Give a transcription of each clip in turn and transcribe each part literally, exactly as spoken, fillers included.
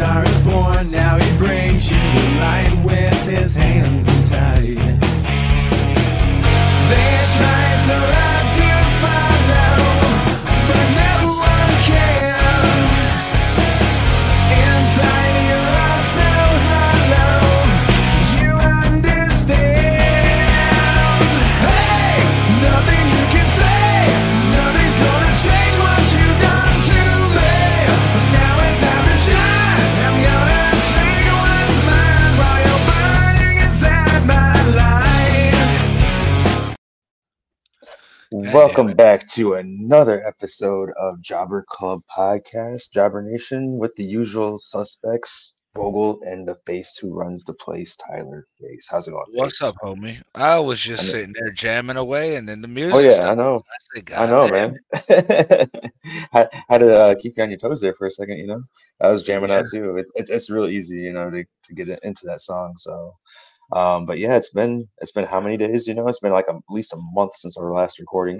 star is born, now he brings you the light with his hands untied. They try so hard to follow, but no one can. Inside you're all so hollow, you understand. Hey, nothing you can say, nothing's gonna change what you've done to me. Now it's time to shine, I'm gonna take what's mine while you're burning inside my life. Welcome back to another episode of Jobber Club Podcast, Jobber Nation, with the usual suspects, Vogel and the face who runs the place, Tyler Face. How's it going, What's Face? up, homie? I was I just know, sitting there jamming away, and then the oh music yeah, I stopped. know, I said, I "God know, damn man. Had, had to uh, keep you on your toes there for a second, you know. I was it!" jamming Yeah, out too. It's it's it's real easy, you know, to to get it into that song. So, um, but yeah, it's been it's been how many days? You know, it's been like a, at least a month since our last recording.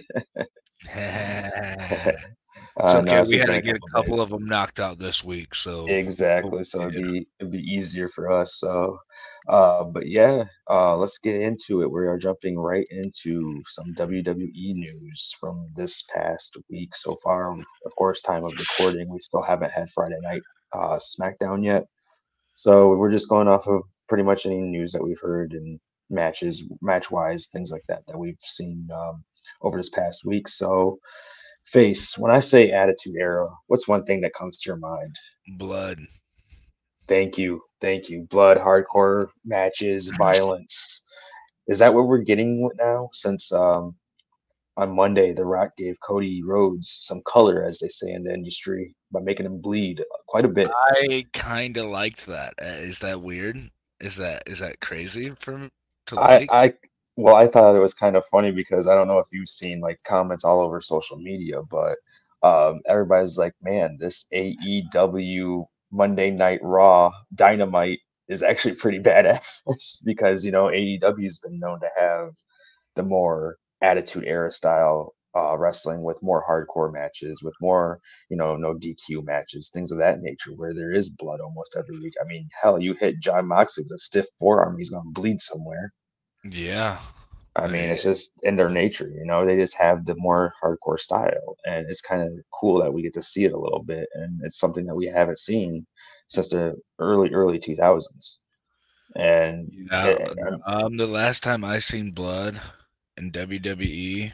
it's Uh, no, okay. it's We just had been to a get a couple couple days. of them knocked out this week, so Exactly. So it'd hopefully, be it'd be easier for us. So, uh, but yeah, uh, let's get into it. We are jumping right into some W W E news from this past week so far. Of course, time of recording, we still haven't had Friday night uh, SmackDown yet. So we're just going off of pretty much any news that we've heard and matches, match wise, things like that that we've seen um, over this past week. So, Face, when I say Attitude Era, what's one thing that comes to your mind? blood. Thank you. Thank you. Blood, hardcore matches, violence. Is that what we're getting now? Since um, on Monday, The Rock gave Cody Rhodes some color, as they say in the industry, by making him bleed quite a bit. I kind of liked that. Uh, Is that weird? Is that is that crazy for m- to I, like? I, well, I thought it was kind of funny because I don't know if you've seen like comments all over social media, but um, everybody's like, man, this A E W Monday Night Raw Dynamite is actually pretty badass because, you know, A E W's been known to have the more Attitude Era style uh, wrestling with more hardcore matches, with more, you know, no D Q matches, things of that nature, where there is blood almost every week. I mean, hell, you hit John Moxley with a stiff forearm, he's gonna bleed somewhere. Yeah, I mean, I it's just in their nature, you know, they just have the more hardcore style. And it's kind of cool that we get to see it a little bit. And it's something that we haven't seen since the early, early two thousands. And yeah. it, um, Um, the last time I seen blood in W W E,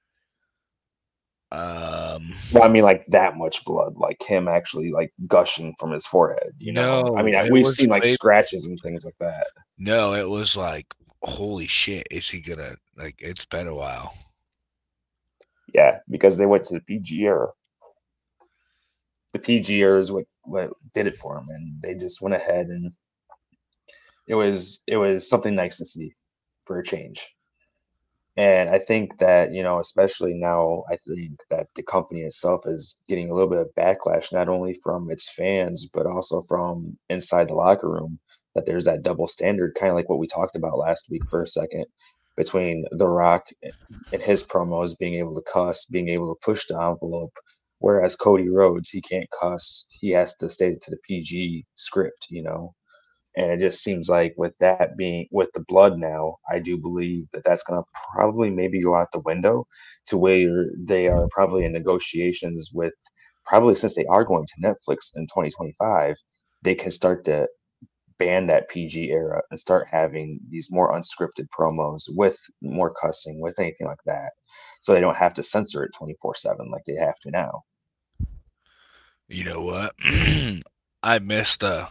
um, well, I mean, like that much blood, like him actually like gushing from his forehead, you know? I no, mean, I- it we've was seen like way scratches and things like that. No, it was like, holy shit, is he gonna like it's been a while. Yeah, because they went to the P G era. The P G era is what, what did it for him. And they just went ahead and it was it was something nice to see for a change. And I think that, you know, especially now, I think that the company itself is getting a little bit of backlash, not only from its fans, but also from inside the locker room, that there's that double standard, kind of like what we talked about last week for a second, between The Rock and his promos being able to cuss, being able to push the envelope, whereas Cody Rhodes, he can't cuss. He has to stay to the P G script, you know? And it just seems like with that being with the blood now, I do believe that that's going to probably maybe go out the window to where they are probably in negotiations with probably since they are going to Netflix in twenty twenty-five, they can start to ban that P G era and start having these more unscripted promos with more cussing, with anything like that. So they don't have to censor it twenty-four seven like they have to now. You know what? I missed uh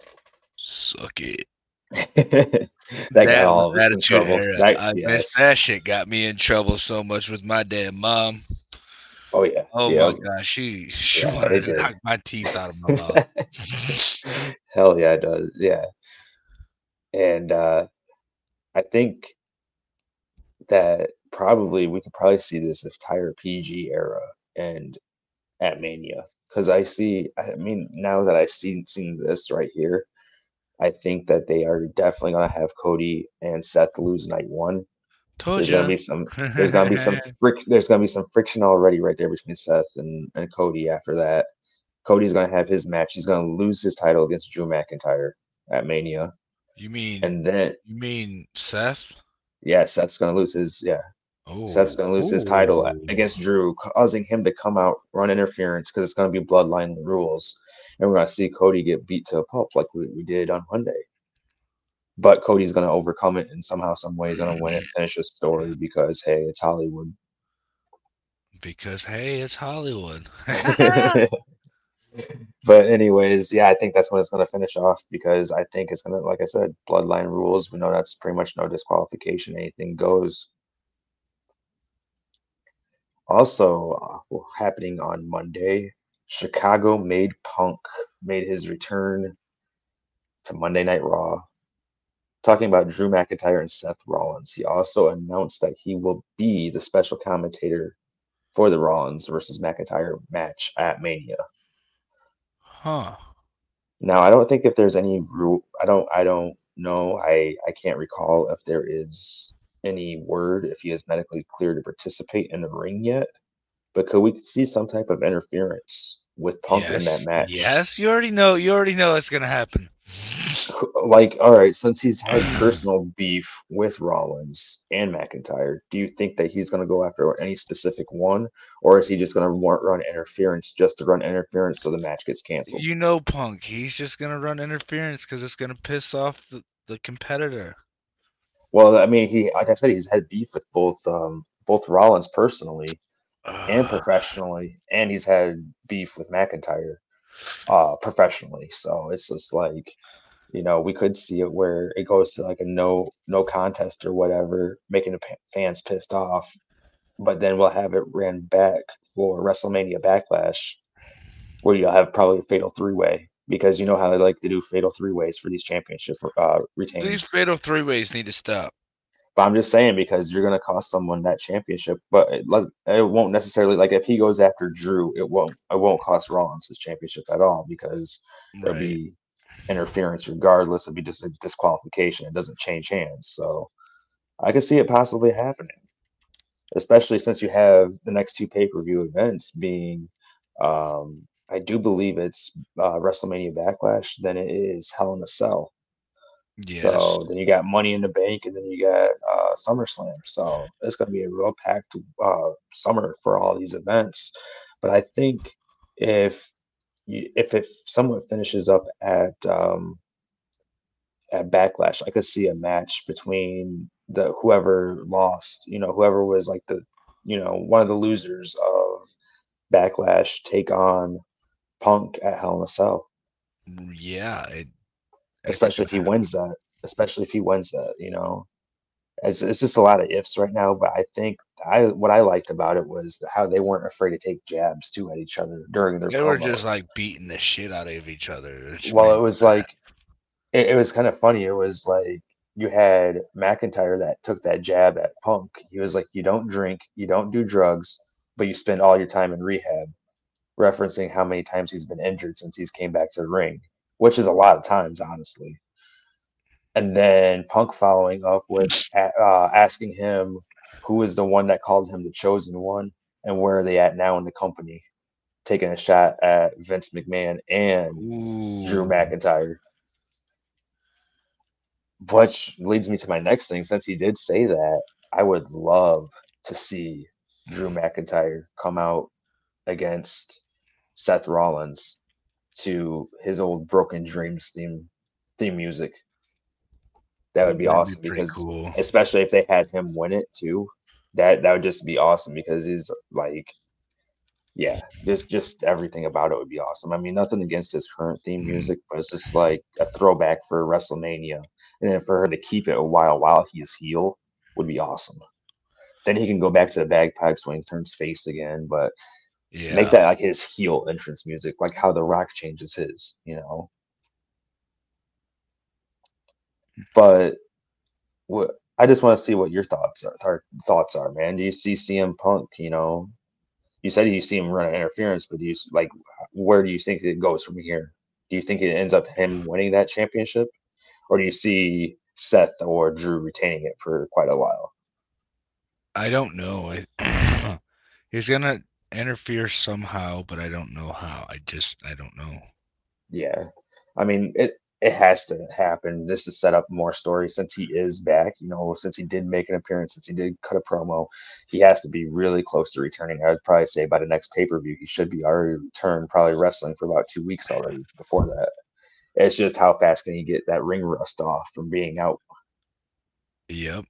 suck it. That got That was all of us in Attitude trouble. Era. That I missed yes. that shit got me in trouble so much with my damn mom. Oh yeah. Oh Yeah. my gosh, she she Yeah, wanted it to did. knock my teeth out of my mouth. Hell yeah, it does. Yeah. And uh I think that probably we could probably see this entire P G era and at Mania. Because I see I mean, now that I see seen this right here, I think that they are definitely gonna have Cody and Seth lose night one. Told There's gonna ya. be some there's gonna be some fric there's gonna be some friction already right there between Seth and, and Cody after that. Cody's gonna have his match. He's gonna lose his title against Drew McIntyre at Mania, You mean and then you mean Seth? yeah, Seth's gonna lose his yeah. Seth's Oh, gonna lose his title ooh. against Drew, causing him to come out run interference because it's gonna be bloodline rules, and we're gonna see Cody get beat to a pulp like we, we did on Monday. But Cody's gonna overcome it and somehow, some way, he's gonna win it, finish his story because hey, it's Hollywood. Because hey, it's Hollywood. But anyways, yeah, I think that's when it's gonna finish off because I think it's gonna, like I said, bloodline rules. We know that's pretty much no disqualification, anything goes. Also, uh, happening on Monday, Chicago made Punk made his return to Monday Night Raw. Talking about Drew McIntyre and Seth Rollins, he also announced that he will be the special commentator for the Rollins versus McIntyre match at Mania. Huh. Now, I don't think if there's any rule, I don't, I don't know, I, I can't recall if there is any word if he is medically cleared to participate in the ring yet. But could we see some type of interference with Punk in that Yes. match? Yes. You already know. You already know it's gonna happen. Like, all right, since he's had personal beef with Rollins and McIntyre, do you think that he's going to go after any specific one, or is he just going to run interference just to run interference so the match gets canceled? You know, Punk. He's just gonna run interference because it's gonna piss off the, the competitor. Well, I mean, he, like I said, he's had beef with both um, both Rollins personally and Uh, professionally, and he's had beef with McIntyre uh, professionally. So it's just like, you know, we could see it where it goes to like a no no contest or whatever, making the pa- fans pissed off. But then we'll have it ran back for WrestleMania Backlash, where you'll have probably a fatal three way because you know how they like to do fatal three ways for these championship uh, these retains. fatal three ways need to stop. But I'm just saying because you're gonna cost someone that championship, but it, like, it won't necessarily like if he goes after Drew, it won't it won't cost Rollins his championship at all because it'll Right. be interference regardless. It'll be just a disqualification. It doesn't change hands. So I could see it possibly happening, especially since you have the next two pay per view events being, um, I do believe it's uh, WrestleMania Backlash, then it is Hell in a Cell. Yes. So then you got Money in the Bank, and then you got uh, SummerSlam. So it's going to be a real packed uh, summer for all these events. But I think if you, if if someone finishes up at um, at Backlash, I could see a match between the whoever lost, you know, whoever was like the, you know, one of the losers of Backlash take on Punk at Hell in a Cell, Yeah. It, it's especially if gonna he wins that. Especially if he wins that, you know, it's it's just a lot of ifs right now. But I think I what I liked about it was how they weren't afraid to take jabs too at each other during their They were promo. just like beating the shit out of each other. Which Well, made it me was mad. like it, it was kind of funny. It was like you had McIntyre that took that jab at Punk. He was like, "You don't drink, you don't do drugs, but you spend all your time in rehab," referencing how many times he's been injured since he's came back to the ring, which is a lot of times, honestly. And then Punk following up with a- uh, asking him who is the one that called him the chosen one and where are they at now in the company, taking a shot at Vince McMahon and Drew Ooh. McIntyre. Which leads me to my next thing. Since he did say that, I would love to see Drew McIntyre come out against Seth Rollins to his old Broken Dreams theme theme music. That would be That'd be awesome pretty because cool. especially if they had him win it too, that that would just be awesome because he's like, yeah, just just everything about it would be awesome. I mean, nothing against his current theme music, but it's just like a throwback for WrestleMania, and then for her to keep it a while while he's heel would be awesome. Then he can go back to the bagpipes when he turns face again, but make Yeah. that like his heel entrance music, like how The Rock changes his, you know. But what I just want to see what your thoughts are, th- thoughts are, man. Do you see C M Punk? You know, you said you see him running interference, but do you s- like where do you think it goes from here? Do you think it ends up him winning that championship, or do you see Seth or Drew retaining it for quite a while? I don't know. I, he's gonna interfere somehow, but I don't know how. I just I don't know. Yeah, I mean it. It has to happen just to set up more stories since he is back. You know, since he did make an appearance, since he did cut a promo, he has to be really close to returning. I would probably say by the next pay per view, he should be already returned. Probably wrestling for about two weeks already before that. It's just how fast can he get that ring rust off from being out. Yep.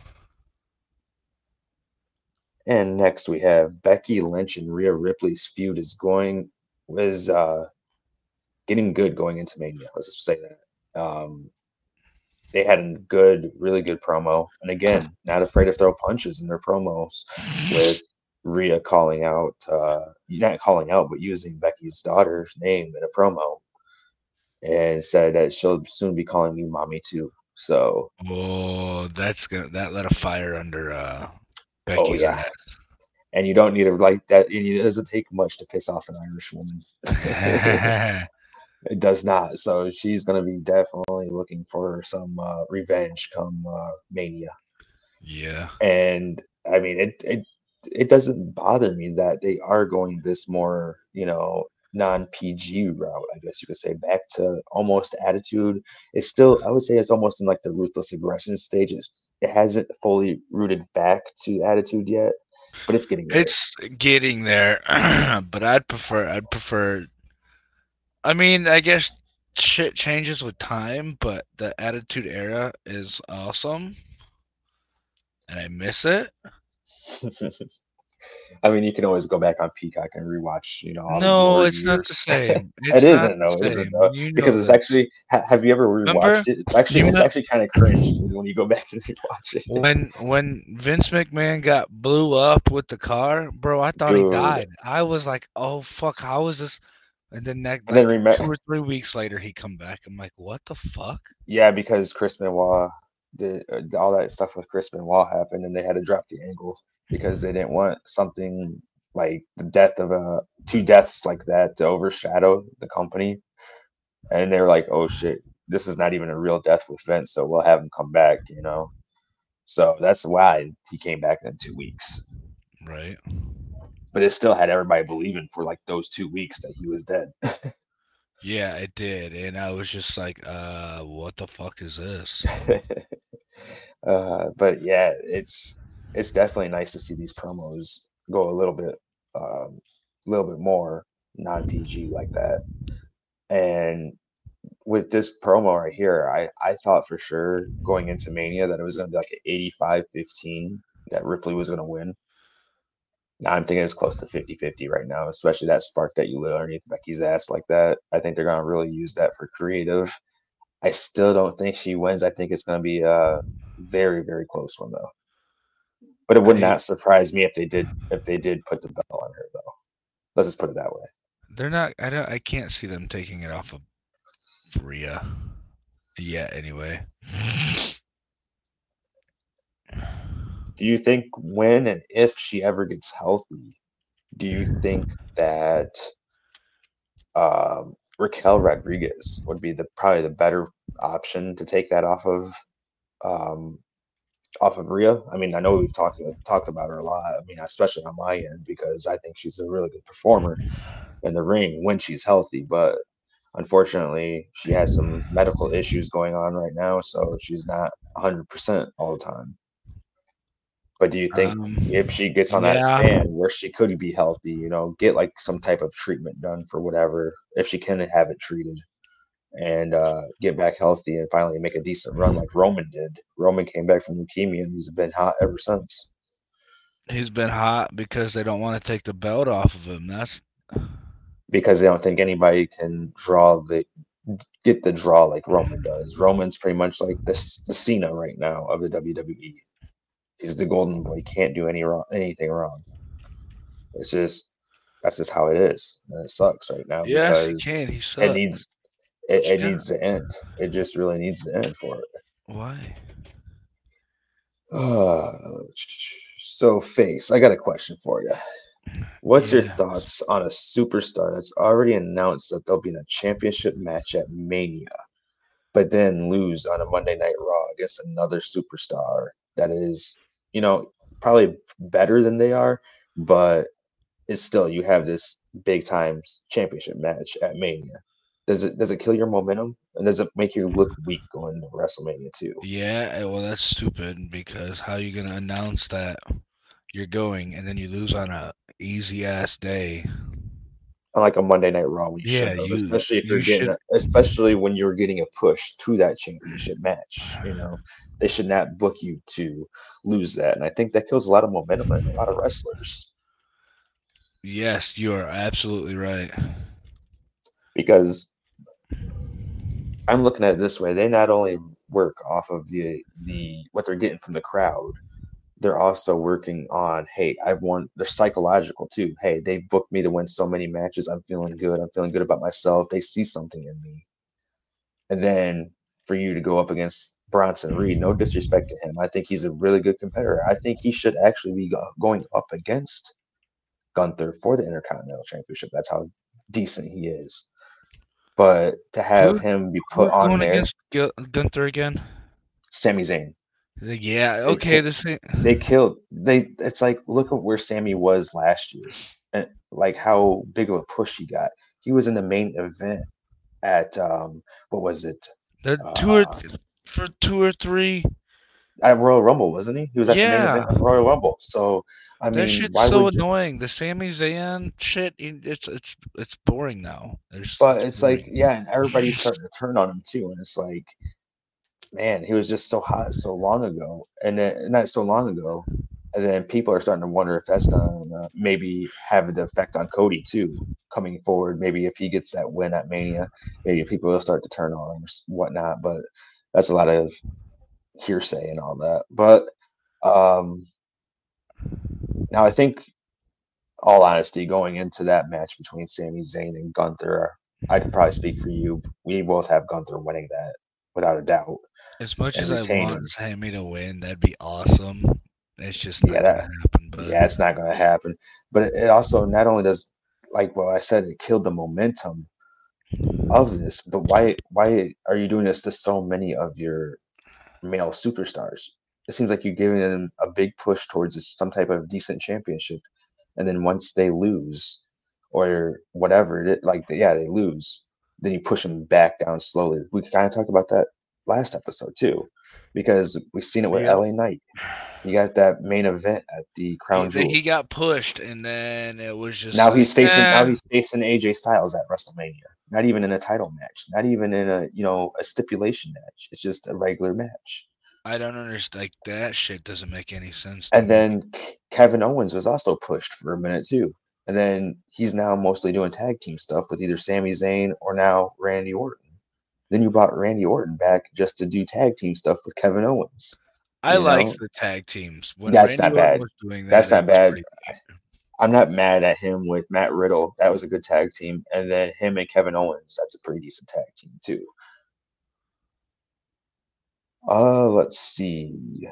And next we have Becky Lynch and Rhea Ripley's feud is going was uh getting good going into Mania. Let's just say that. Um, they had a good, really good promo, and again, not afraid to throw punches in their promos with Rhea calling out, uh, not calling out, but using Becky's daughter's name in a promo, and said that she'll soon be calling me mommy too. So, Oh, that's gonna that lit a fire under uh oh Becky's yeah, ass. and you don't need to like that. And it doesn't take much to piss off an Irish woman. It does not. So she's going to be definitely looking for some uh, revenge come uh, Mania. Yeah. And I mean, it, it it doesn't bother me that they are going this more, you know, non P G route. I guess you could say back to almost attitude. It's still, I would say, it's almost in like the ruthless aggression stage. It's, it hasn't fully rooted back to attitude yet, but it's getting there. It's getting there, but I'd prefer I'd prefer I mean, I guess shit changes with time, but the Attitude Era is awesome and I miss it. I mean, you can always go back on Peacock and rewatch, you know, all the No, glory it's not the years. same. It It's not isn't, the no, it isn't, same. though, You because know it's this. actually. Ha, have you ever Remember? rewatched it? It's actually, You it's know actually kind of cringe when you go back and rewatch it. when when Vince McMahon got blew up with the car, bro, I thought he Dude, died. I was like, "Oh fuck, how is this?" And then next, and then like two remember, or three weeks later, he come back. I'm like, "What the fuck?" yeah, because Chris Benoit did uh, all that stuff with Chris Benoit happened, and they had to drop the angle because they didn't want something like the death of a two deaths like that to overshadow the company. And they were like, "Oh shit, this is not even a real death with Vince, so we'll have him come back," you know. So that's why he came back in two weeks. Right? But it still had everybody believing for like those two weeks that he was dead. Yeah, it did, and I was just like, "Uh, what the fuck is this?" uh, but yeah, it's it's definitely nice to see these promos go a little bit, um, a little bit more non P G like that. And with this promo right here, I I thought for sure going into Mania that it was going to be like an eighty-five fifteen that Ripley was going to win. Now I'm thinking it's close to fifty fifty right now, especially that spark that you lit underneath Becky's ass like that. I think they're going to really use that for creative. I still don't think she wins. I think it's going to be a very, very close one though. But it would I not surprise me if they did if they did put the belt on her though. Let's just put it that way. they're not. I don't. I can't see them taking it off of Rhea yet. Anyway. Do you think when and if she ever gets healthy, do you think that um, Raquel Rodriguez would be the probably the better option to take that off of um, off of Rhea? I mean, I know we've talked talked about her a lot. I mean, especially on my end because I think she's a really good performer in the ring when she's healthy. But unfortunately, she has some medical issues going on right now, so she's not one hundred percent all the time. But do you think Um. if she gets on that Yeah. stand where she could be healthy, you know, get like some type of treatment done for whatever, if she can have it treated and uh, get back healthy and finally make a decent run like Roman did? Roman came back from leukemia and he's been hot ever since He's been hot because they don't want to take the belt off of him. That's because they don't think anybody can draw the get the draw like Roman does. Roman's pretty much like this the Cena right now of the W W E. He's the golden boy, can't do any wrong anything wrong. It's just that's just how it is. And it sucks right now yes, he because can. He it sucks. needs it, it Yeah. needs to end. It just really needs to end for it. Why? Uh, so face, I got a question for you. What's your Yeah. thoughts on a superstar that's already announced that they'll be in a championship match at Mania, but then lose on a Monday Night Raw against another superstar that is, you know, probably better than they are, but it's still you have this big times championship match at Mania. Does it does it kill your momentum and does it make you look weak going to WrestleMania too? Yeah, eh, well, that's stupid because how you gonna announce that you're going and then you lose on a easy ass day? Unlike a Monday Night Raw when you Yeah, shouldn't have, you especially if you're you getting, should. a, especially when you're getting a push to that championship match. You know, they should not book you to lose that, and I think that kills a lot of momentum in a lot of wrestlers Yes, you are absolutely right. because I'm looking at it this way: they not only work off of the the what they're getting from the crowd, they're also working on, hey, I've won. They're psychological too. Hey, they booked me to win so many matches. I'm feeling good. I'm feeling good about myself. They see something in me. And then for you to go up against Bronson Reed, no disrespect to him, I think he's a really good competitor. I think he should actually be go- going up against Gunther for the Intercontinental Championship. That's how decent he is. But to have Who him be put who's on going there, against Gu- Gunther again? Sami Zayn, Like, yeah, they okay, ki- the same. they killed. They It's like look at where Sammy was last year, and like how big of a push he got. He was in the main event at um, what was it? The two or Uh, for two or three. at Royal Rumble, wasn't he? He was at the main event Yeah, at Royal Rumble. So, I that mean, shit's why so would you? annoying. The Sami Zayn shit, it- it's it's it's boring now. It's But it's it's like, boring. yeah, and everybody's starting to turn on him too. And it's like, man, he was just so hot so long ago, and then not so long ago, and then people are starting to wonder if that's gonna maybe have the effect on Cody too, coming forward. Maybe if he gets that win at Mania, maybe people will start to turn on him or s- whatnot. But that's a lot of hearsay and all that. But um, now I think all honesty, going into that match between Sami Zayn and Gunther, I could probably speak for you. We both have Gunther winning that without a doubt As much and as I want retaining. Sammy to win, that'd be awesome. It's just Yeah, not gonna that happen, yeah, bud. it's not going to happen. But it, it also not only does like well I said, it killed the momentum of this. But why why are you doing this to so many of your male superstars? It seems like you're giving them a big push towards this, some type of decent championship, and then once they lose or whatever it, like yeah they lose, then you push them back down slowly. We kind of talked about that last episode too, because we've seen it with Yep. L A Knight. You got that main event at the He, Crown that he Jewel. got pushed, and then it was just Now like, he's facing now eh. he's facing A J Styles at WrestleMania. Not even in a title match. Not even in a you know a stipulation match. It's just a regular match. I don't understand. Like that shit doesn't make any sense to And me. then K- Kevin Owens was also pushed for a minute too. And then he's now mostly doing tag team stuff with either Sami Zayn or now Randy Orton. Then you brought Randy Orton back just to do tag team stuff with Kevin Owens. I You liked know, the tag teams when that's Randy not Orton bad. was doing that. That's It not was bad. pretty. I'm not mad at him with Matt Riddle. That was a good tag team. And then him and Kevin Owens, that's a pretty decent tag team too. Uh, let's see.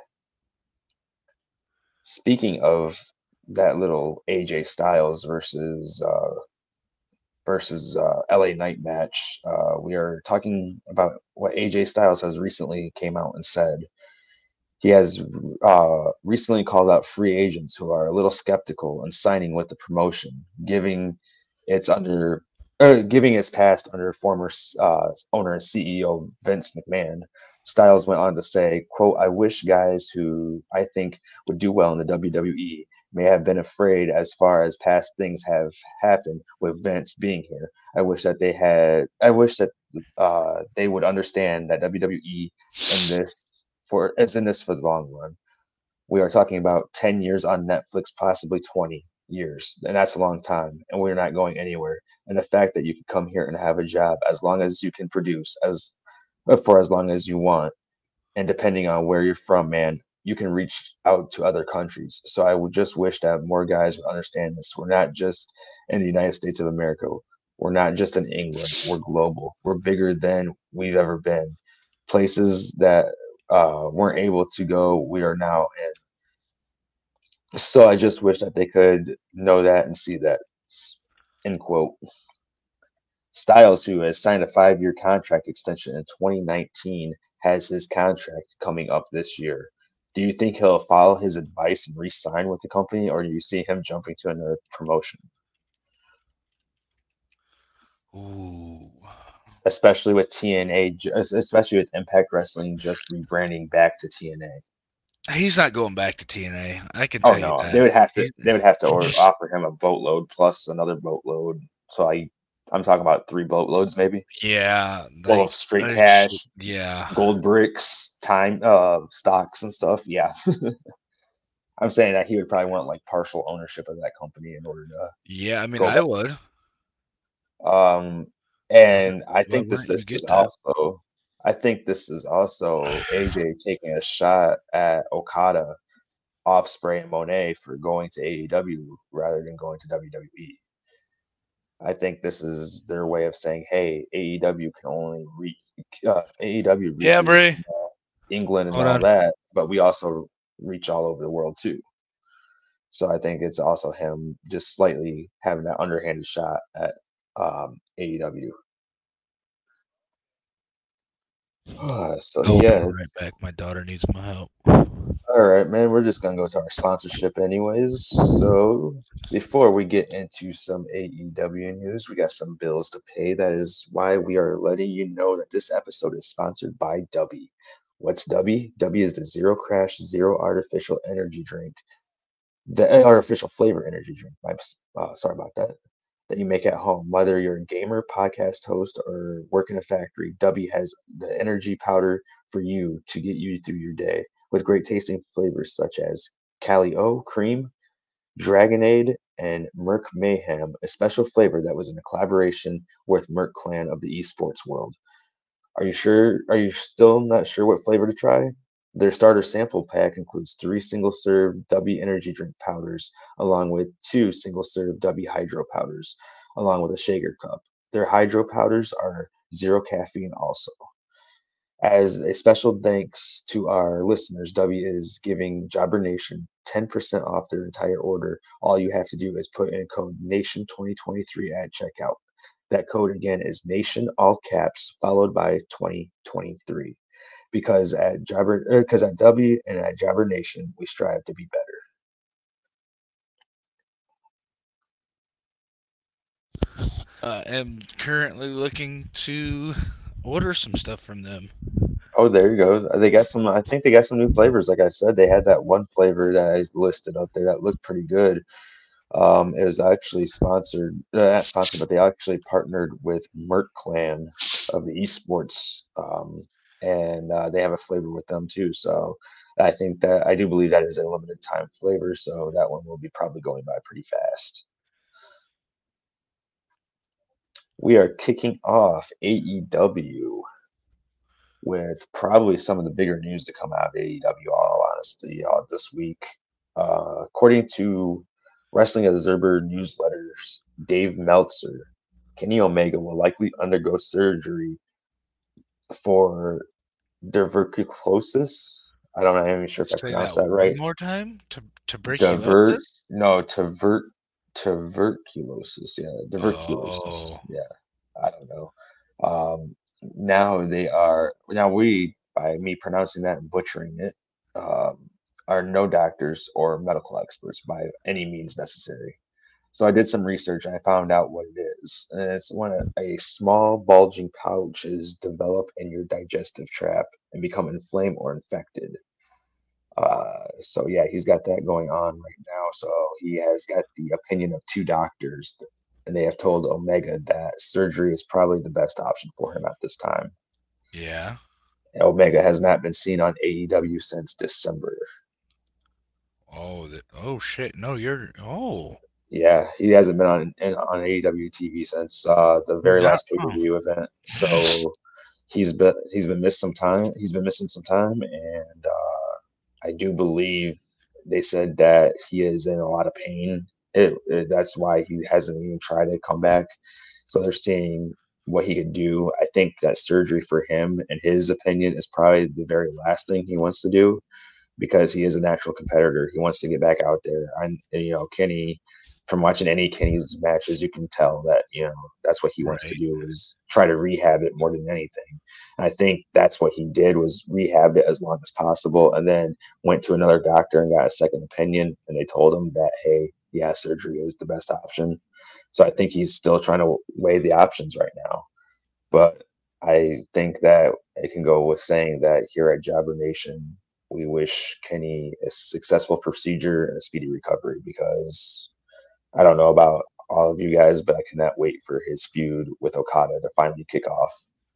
Speaking of that little A J Styles versus uh, versus uh, L A Knight match. Uh, we are talking about what A J Styles has recently came out and said. He has uh, recently called out free agents who are a little skeptical in signing with the promotion, giving its under or giving its past under former uh, owner and C E O Vince McMahon. Styles went on to say, "quote I wish guys who I think would do well in the W W E may have been afraid as far as past things have happened with Vince being here. I wish that they had. I wish that uh, they would understand that W W E and this for is in this for the long run. We are talking about ten years on Netflix, possibly twenty years, and that's a long time, and we're not going anywhere. And the fact that you can come here and have a job as long as you can produce as for as long as you want, and depending on where you're from, man, you can reach out to other countries. So I would just wish that more guys would understand this. We're not just in the United States of America. We're not just in England. We're global. We're bigger than we've ever been. Places that uh, weren't able to go, we are now in. So I just wish that they could know that and see that. End quote. Styles, who has signed a five-year contract extension in twenty nineteen, has his contract coming up this year. Do you think he'll follow his advice and re-sign with the company, or do you see him jumping to another promotion? Ooh. Especially with T N A, ju- es- especially with Impact Wrestling just rebranding back to T N A. He's not going back to T N A. I can Oh tell you no, they that. would have to He's, they would have to or offer him a boatload plus another boatload. So I I'm talking about three boatloads maybe, yeah, full like of straight I just- cash, yeah, gold bricks, time uh stocks and stuff. Yeah. I'm saying that he would probably want like partial ownership of that company in order to yeah. I mean, go I back. would. Um, Why, and I why think this wouldn't this you is get that? also I think this is also A J taking a shot at Okada, Ospreay, and Monet for going to A E W rather than going to W W E. I think this is their way of saying, hey, A E W can only reach uh, A E W Yeah, reaches Bray. uh, England and Hold all on. that, but we also reach all over the world too. So I think it's also him just slightly having that underhanded shot at um, A E W. So I will be yeah, right back. My daughter needs my help. all right, man. We're just gonna go to our sponsorship anyways. So before we get into some A E W news, we got some bills to pay. That is why we are letting you know that this episode is sponsored by Dubby. What's Dubby? Dubby is the zero crash, zero artificial energy drink. The uh, artificial flavor energy drink. My, uh, sorry about that. That you make at home. Whether you're a gamer, podcast host, or work in a factory, Dubby has the energy powder for you to get you through your day with great tasting flavors such as Cali O Cream, Dragonade, and Merc Mayhem, a special flavor that was in a collaboration with Merc Clan of the esports world. Are you sure? Are you still not sure what flavor to try? Their starter sample pack includes three single-serve W energy drink powders, along with two single-serve W hydro powders, along with a shaker cup. Their hydro powders are zero caffeine also. As a special thanks to our listeners, W is giving Jobber Nation ten percent off their entire order. All you have to do is put in code Nation twenty twenty-three at checkout. That code again is Nation all caps followed by twenty twenty-three. Because at Jobber, because at W and at Jobber Nation, we strive to be better. I am currently looking to order some stuff from them. Oh, there you go. They got some. I think they got some new flavors. Like I said, they had that one flavor that I listed up there that looked pretty good. Um, it was actually sponsored, uh, not sponsored, but they actually partnered with Merc Clan of the esports, um, and uh, they have a flavor with them too. So I think that I do believe that is a limited time flavor. So that one will be probably going by pretty fast. We are kicking off A E W with probably some of the bigger news to come out of A E W, all honesty, uh, this week. Uh, according to Wrestling Observer newsletters, Dave Meltzer, Kenny Omega will likely undergo surgery for diverticulosis. I don't know, I'm not even sure if I Say that pronounced that one right. more time. To Divert, tuberculosis. no, divert, tuberculosis. Yeah, Oh, tuberculosis. Yeah, I don't know. Um, now they are now we by me pronouncing that and butchering it um, are no doctors or medical experts by any means necessary. So I did some research and I found out what it is. And it's when a, a small bulging pouches develop in your digestive tract and become inflamed or infected. Uh, so yeah, he's got that going on right now. So he has got the opinion of two doctors, and they have told Omega that surgery is probably the best option for him at this time. yeah. Omega has not been seen on A E W since December. Oh, the, oh shit. No, you're. Oh, Yeah, he hasn't been on on A E W T V since uh, the you're very not last pay per wrong. view event. So he's been he's been missed some time. He's been missing some time, and uh, I do believe they said that he is in a lot of pain. It, it, that's why he hasn't even tried to come back. So they're seeing what he could do. I think that surgery for him, in his opinion, is probably the very last thing he wants to do because he is a natural competitor. He wants to get back out there. And you know, Kenny from watching any Kenny's matches, you can tell that you know that's what he wants to Right. do is try to rehab it more than anything. And I think that's what he did was rehab it as long as possible, and then went to another doctor and got a second opinion, and they told him that hey, yeah, surgery is the best option. So I think he's still trying to weigh the options right now. But I think that it can go with saying that here at Jobber Nation, we wish Kenny a successful procedure and a speedy recovery because I don't know about all of you guys, but I cannot wait for his feud with Okada to finally kick off.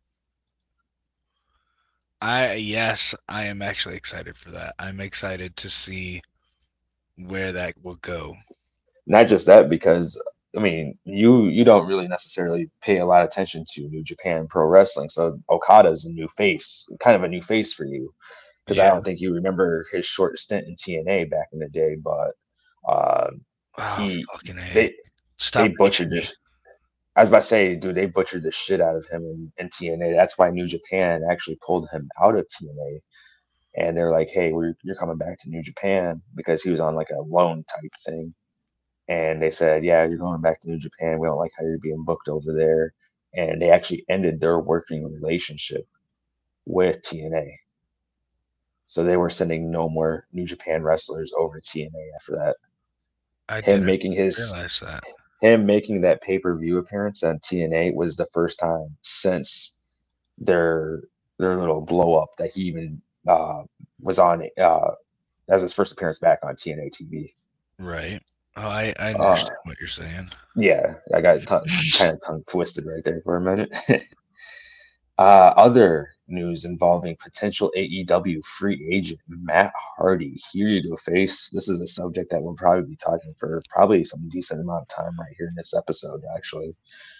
I yes, I am actually excited for that. I'm excited to see where that will go. Not just that, because I mean, you you don't really necessarily pay a lot of attention to New Japan Pro Wrestling, so Okada is a new face, kind of a new face for you, because I Yeah. don't think you remember his short stint in T N A back in the day, but uh, Oh, he fucking A. they they Stop butchered preaching me. this. I was about to say, dude, they butchered the shit out of him in, in T N A. That's why New Japan actually pulled him out of T N A, and they're like, "Hey, we're, you're coming back to New Japan," because he was on like a loan type thing. And they said, "Yeah, you're going back to New Japan. We don't like how you're being booked over there." And they actually ended their working relationship with T N A. So they were sending no more New Japan wrestlers over to T N A after that. I Him didn't making his realize that. him making that pay per view appearance on T N A was the first time since their their little blow up that he even uh, was on. Uh, that was his first appearance back on T N A T V. Right. Oh, I, I Uh, understand what you're saying. yeah, I got t- kind of tongue twisted right there for a minute. Uh, other news involving potential A E W free agent Matt Hardy. Here you go, face. This is a subject that we'll probably be talking for probably some decent amount of time right here in this episode, actually.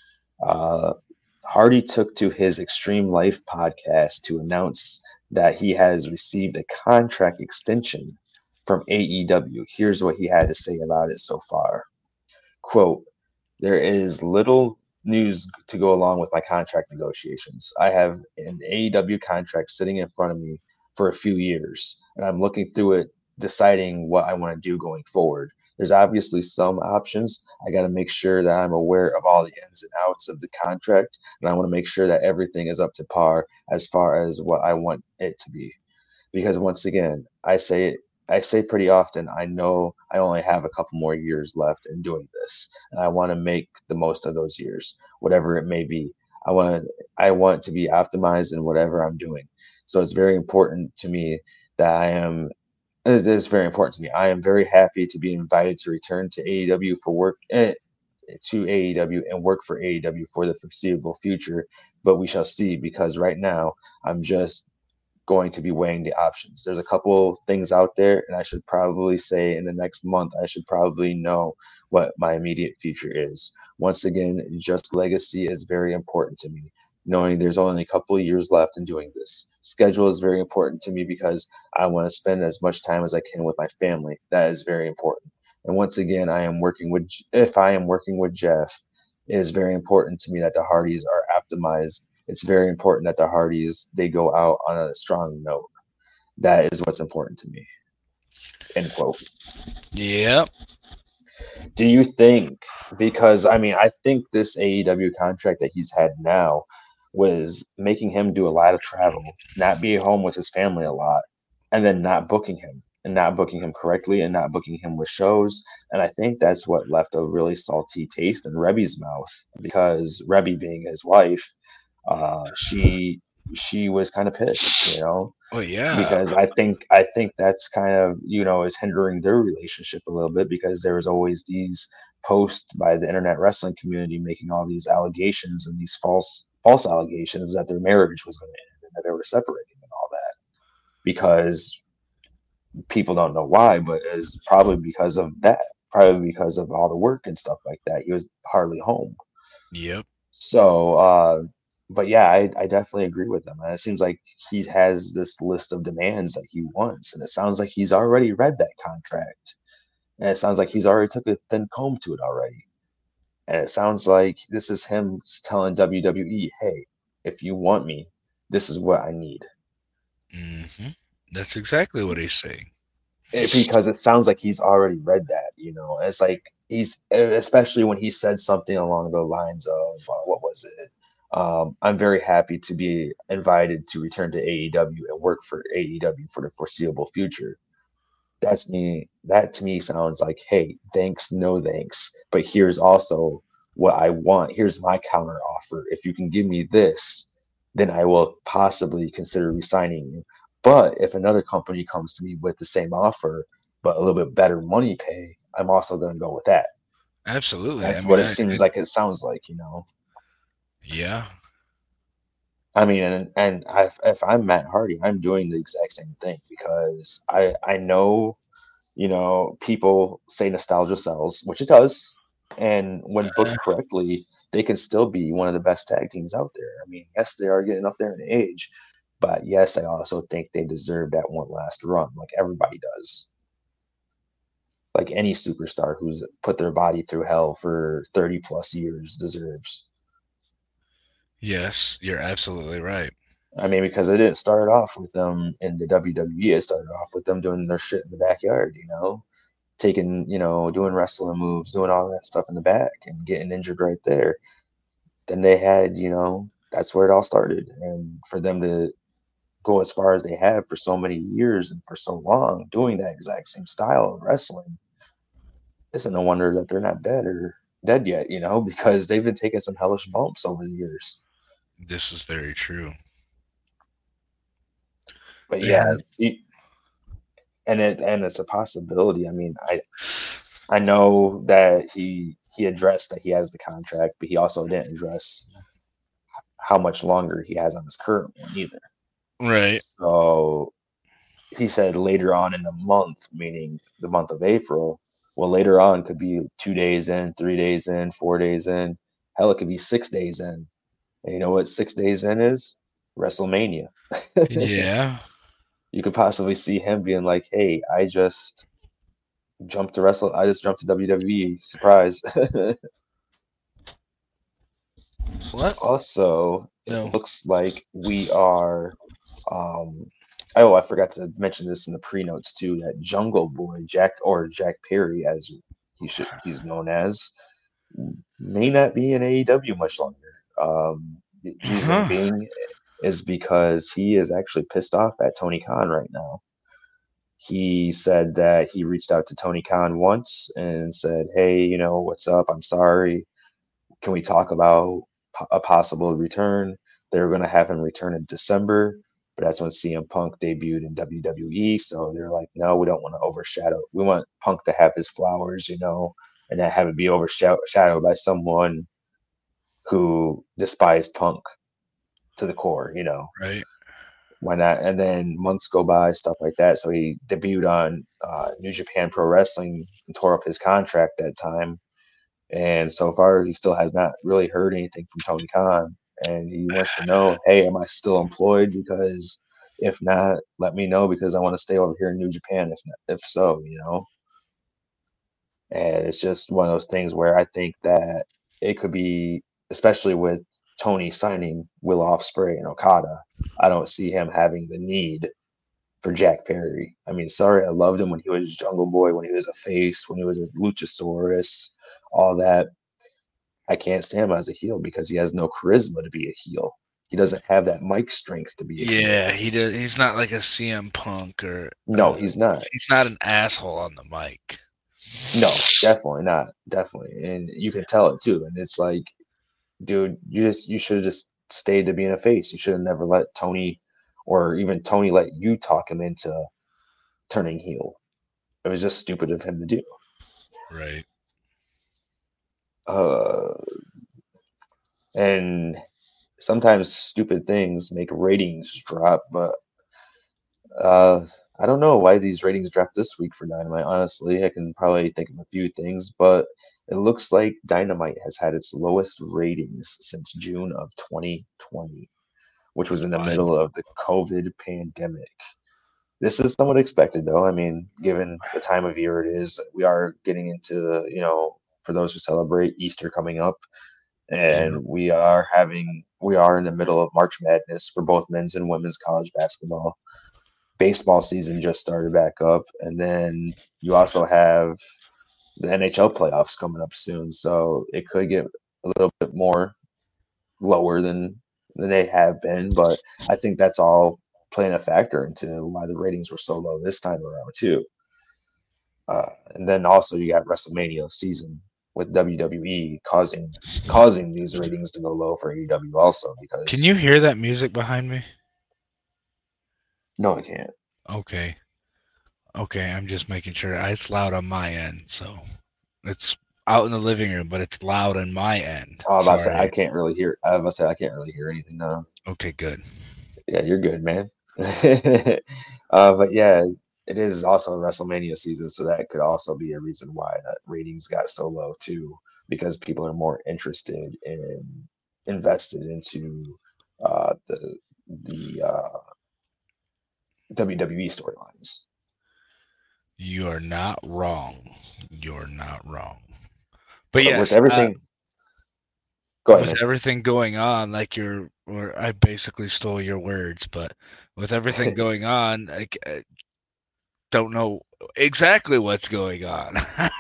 Uh, Hardy took to his Extreme Life podcast to announce that he has received a contract extension from A E W. Here's what he had to say about it so far. Quote, there is little news to go along with my contract negotiations. I have an A E W contract sitting in front of me for a few years, and I'm looking through it, deciding what I want to do going forward. There's obviously some options. I got to make sure that I'm aware of all the ins and outs of the contract, and I want to make sure that everything is up to par as far as what I want it to be because once again, I say I say pretty often, I know I only have a couple more years left in doing this, and I want to make the most of those years, whatever it may be. I want to I want to be optimized in whatever I'm doing. So it's very important to me that I am. It is very important to me. I am very happy to be invited to return to A E W for work. Eh, to A E W and work for A E W for the foreseeable future, but we shall see because right now I'm just going to be weighing the options. There's a couple things out there, and I should probably say in the next month, I should probably know what my immediate future is. Once again, just legacy is very important to me. Knowing there's only a couple of years left in doing this. Schedule is very important to me because I want to spend as much time as I can with my family. That is very important. And once again, I am working with, if I am working with Jeff, it is very important to me that the Hardys are optimized. It's very important that the Hardys they go out on a strong note. That is what's important to me. End quote. Yep. Do you think because I mean I think this A E W contract that he's had now was making him do a lot of travel, not be home with his family a lot, and then not booking him and not booking him correctly and not booking him with shows. And I think that's what left a really salty taste in Rebby's mouth because Rebby being his wife, uh, she she was kind of pissed, you know, Oh yeah. because I think I think that's kind of you know is hindering their relationship a little bit because there was always these posts by the internet wrestling community making all these allegations and these false false allegations that their marriage was going to end and that they were separating and all that because people don't know why, but it's probably because of that, probably because of all the work and stuff like that. He was hardly home. Yep. So, uh, but yeah, I, I definitely agree with him. And it seems like he has this list of demands that he wants, and it sounds like he's already read that contract, and it sounds like he's already took a thin comb to it already. And it sounds like this is him telling W W E, "Hey, if you want me, this is what I need." hmm That's exactly what he's saying. It, because it sounds like he's already read that. You know, it's like he's especially when he said something along the lines of uh, what was it? Um, I'm very happy to be invited to return to A E W and work for A E W for the foreseeable future. That's me. That to me sounds like, hey, thanks, no thanks. But here's also what I want. Here's my counter offer. If you can give me this, then I will possibly consider resigning you. But if another company comes to me with the same offer, but a little bit better money pay, I'm also going to go with that. Absolutely. I That's mean, what it I, seems I like it sounds like, you know. yeah. I mean, and and I, if I'm Matt Hardy, I'm doing the exact same thing because I I know, you know, people say nostalgia sells, which it does, and when Uh, booked correctly, they can still be one of the best tag teams out there. I mean, yes, they are getting up there in age, but yes, I also think they deserve that one last run, like everybody does. Like any superstar who's put their body through hell for thirty plus years deserves. yes, you're absolutely right. I mean, because it didn't start off with them in the W W E. It started off with them doing their shit in the backyard, you know, taking, you know, doing wrestling moves, doing all that stuff in the back and getting injured right there. Then they had, you know, that's where it all started. And for them to go as far as they have for so many years and for so long doing that exact same style of wrestling, it's no wonder that they're not dead or dead yet, you know, because they've been taking some hellish bumps over the years. This is very true. But Yeah. yeah, it, and it and it's a possibility. I mean, I I know that he he addressed that he has the contract, but he also didn't address how much longer he has on his current one either. Right. So he said later on in the month, meaning the month of April. Well, later on could be two days in, three days in, four days in. Hell, it could be six days in. And you know what six days in is? WrestleMania. Yeah. You could possibly see him being like, "Hey, I just jumped to wrestle. I just jumped to W W E. Surprise!" What? Also, it No. looks like we are. Um, oh, I forgot to mention this in the pre-notes too. That Jungle Boy Jack or Jack Perry, as he should he's known as, may not be in A E W much longer. Um, the reason Huh. being is because he is actually pissed off at Tony Khan right now. He said that he reached out to Tony Khan once and said, "Hey, you know, what's up? I'm sorry. Can we talk about a possible return?" They were going to have him return in December, but that's when C M Punk debuted in W W E. So they're like, no, we don't want to overshadow. We want Punk to have his flowers, you know, and not have it be overshadowed by someone who despised Punk to the core, you know. Right. Why not? And then months go by, stuff like that. So he debuted on uh, New Japan Pro Wrestling and tore up his contract that time. And so far, he still has not really heard anything from Tony Khan. And he wants to know, hey, am I still employed? Because if not, let me know because I want to stay over here in New Japan. If not, if so, you know. And it's just one of those things where I think that it could be, especially with Tony signing Will Ospreay and Okada. I don't see him having the need for Jack Perry. I mean, sorry, I loved him when he was Jungle Boy, when he was a face, when he was a Luchasaurus, all that. I can't stand him as a heel because he has no charisma to be a heel. He doesn't have that mic strength to be a heel. Yeah, he does. He's not like a C M Punk or No, uh, he's not. he's not an asshole on the mic. No, definitely not. Definitely. And you can tell it too. And it's like, dude, you just you should have just stayed to being a face. You should have never let Tony or even Tony let you talk him into turning heel. It was just stupid of him to do. Right. Uh and sometimes stupid things make ratings drop, but Uh, I don't know why these ratings dropped this week for Dynamite. Honestly, I can probably think of a few things, but it looks like Dynamite has had its lowest ratings since June of twenty twenty, which was in the Wild. middle of the COVID pandemic. This is somewhat expected, though. I mean, given the time of year it is, we are getting into, you know, for those who celebrate Easter coming up, Yeah. and we are having, we are in the middle of March Madness for both men's and women's college basketball. Baseball season just started back up, and then you also have the N H L playoffs coming up soon, so it could get a little bit more lower than than they have been. But I think that's all playing a factor into why the ratings were so low this time around too. Uh, and then also you got WrestleMania season with W W E causing causing these ratings to go low for A E W also because Can you hear that music behind me? no, I can't. Okay. Okay, I'm just making sure. It's loud on my end, so it's out in the living room, but it's loud on my end. Oh, I was about to say I Sorry. can't really hear. I was about to say I can't really hear anything now. Okay, good. Yeah, you're good, man. uh, but yeah, it is also WrestleMania season, so that could also be a reason why that ratings got so low too, because people are more interested in invested into uh, the the uh, W W E storylines. You are not wrong. You're not wrong. But But yes, with uh, everything, go ahead, with man. everything going on, like you're, or I basically stole your words, but with everything going on, I, c- I don't know exactly what's going on.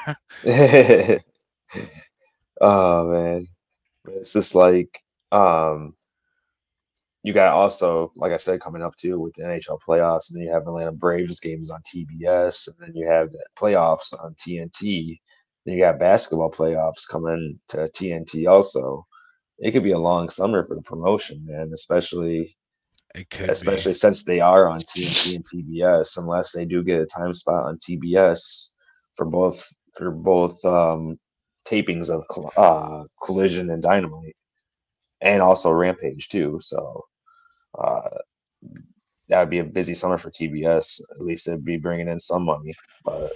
Oh man, but it's just like um, you got also, like I said, coming up too with the N H L playoffs, and then you have Atlanta Braves games on T B S, and then you have the playoffs on T N T. Then you got basketball playoffs coming to T N T also. It could be a long summer for the promotion, man, especially It could be. especially since they are on T N T and T B S, unless they do get a time spot on T B S for both for both um, tapings of Col- uh, Collision and Dynamite, and also Rampage too. So uh, that would be a busy summer for T B S. At least it'd be bringing in some money. But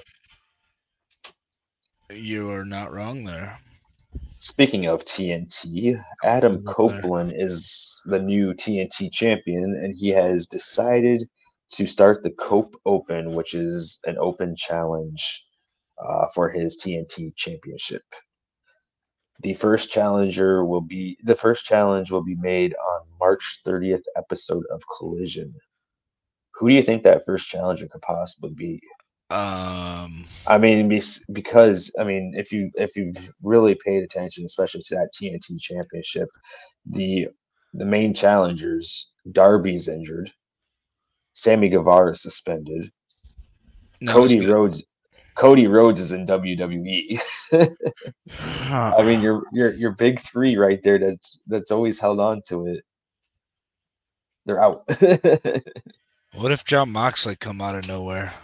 You are not wrong there. speaking of T N T, Adam Who's up there? Copeland is the new T N T champion, and he has decided to start the Cope Open, which is an open challenge uh, for his T N T championship. The first challenger will be the first challenge will be made on March thirtieth episode of Collision. Who do you think that first challenger could possibly be? Um, I mean, bes- because I mean, if you if you've really paid attention, especially to that T N T championship, the the main challengers, Darby's injured, Sammy Guevara is suspended, no, it's Cody good. Rhodes Cody Rhodes is in W W E. I mean, your your your big three right there. That's that's always held on to it. They're out. What if John Moxley come out of nowhere?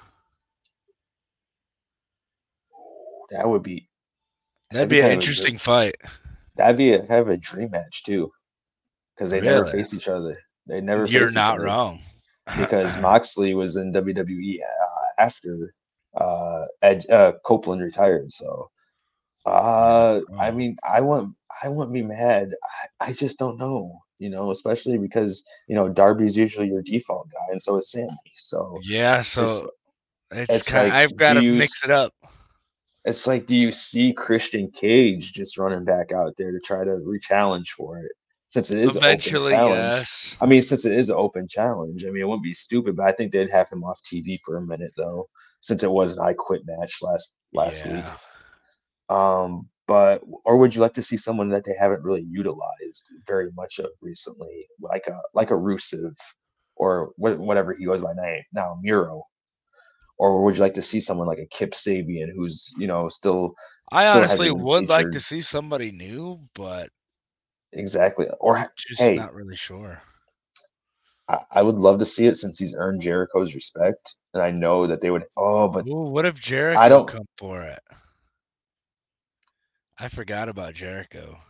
That would be That'd that'd be be an kind of a dream. interesting fight. That'd be a kind of a dream match too, because they never Really? faced each other. They never You're faced each not other. wrong. Because Moxley was in W W E uh, after uh, Ed, uh, Copeland retired. So, uh, I Oh. mean, I want I wouldn't be mad. I, I just don't know, you know, especially because you know Darby's usually your default guy, and so is Sammy. So Yeah, it's so it's it's kind. like, I've got do to you? mix it s- up. It's like, do you see Christian Cage just running back out there to try to re-challenge for it? Since it is an open Eventually, challenge, yes. I mean, since it is an open challenge, I mean, it wouldn't be stupid, but I think they'd have him off T V for a minute though, since it was an I Quit match last last week. Yeah. Um, but or would you like to see someone that they haven't really utilized very much of recently, like a like a Rusev, or wh- whatever he goes by name now, Miro? Or would you like to see someone like a Kip Sabian, who's you know still I still honestly hasn't been would like to featured see somebody new, but exactly? Or just hey, not really sure. I, I would love to see it since he's earned Jericho's respect, and I know that they would. Oh, but Ooh, what if I Jericho don't. come for it? I forgot about Jericho.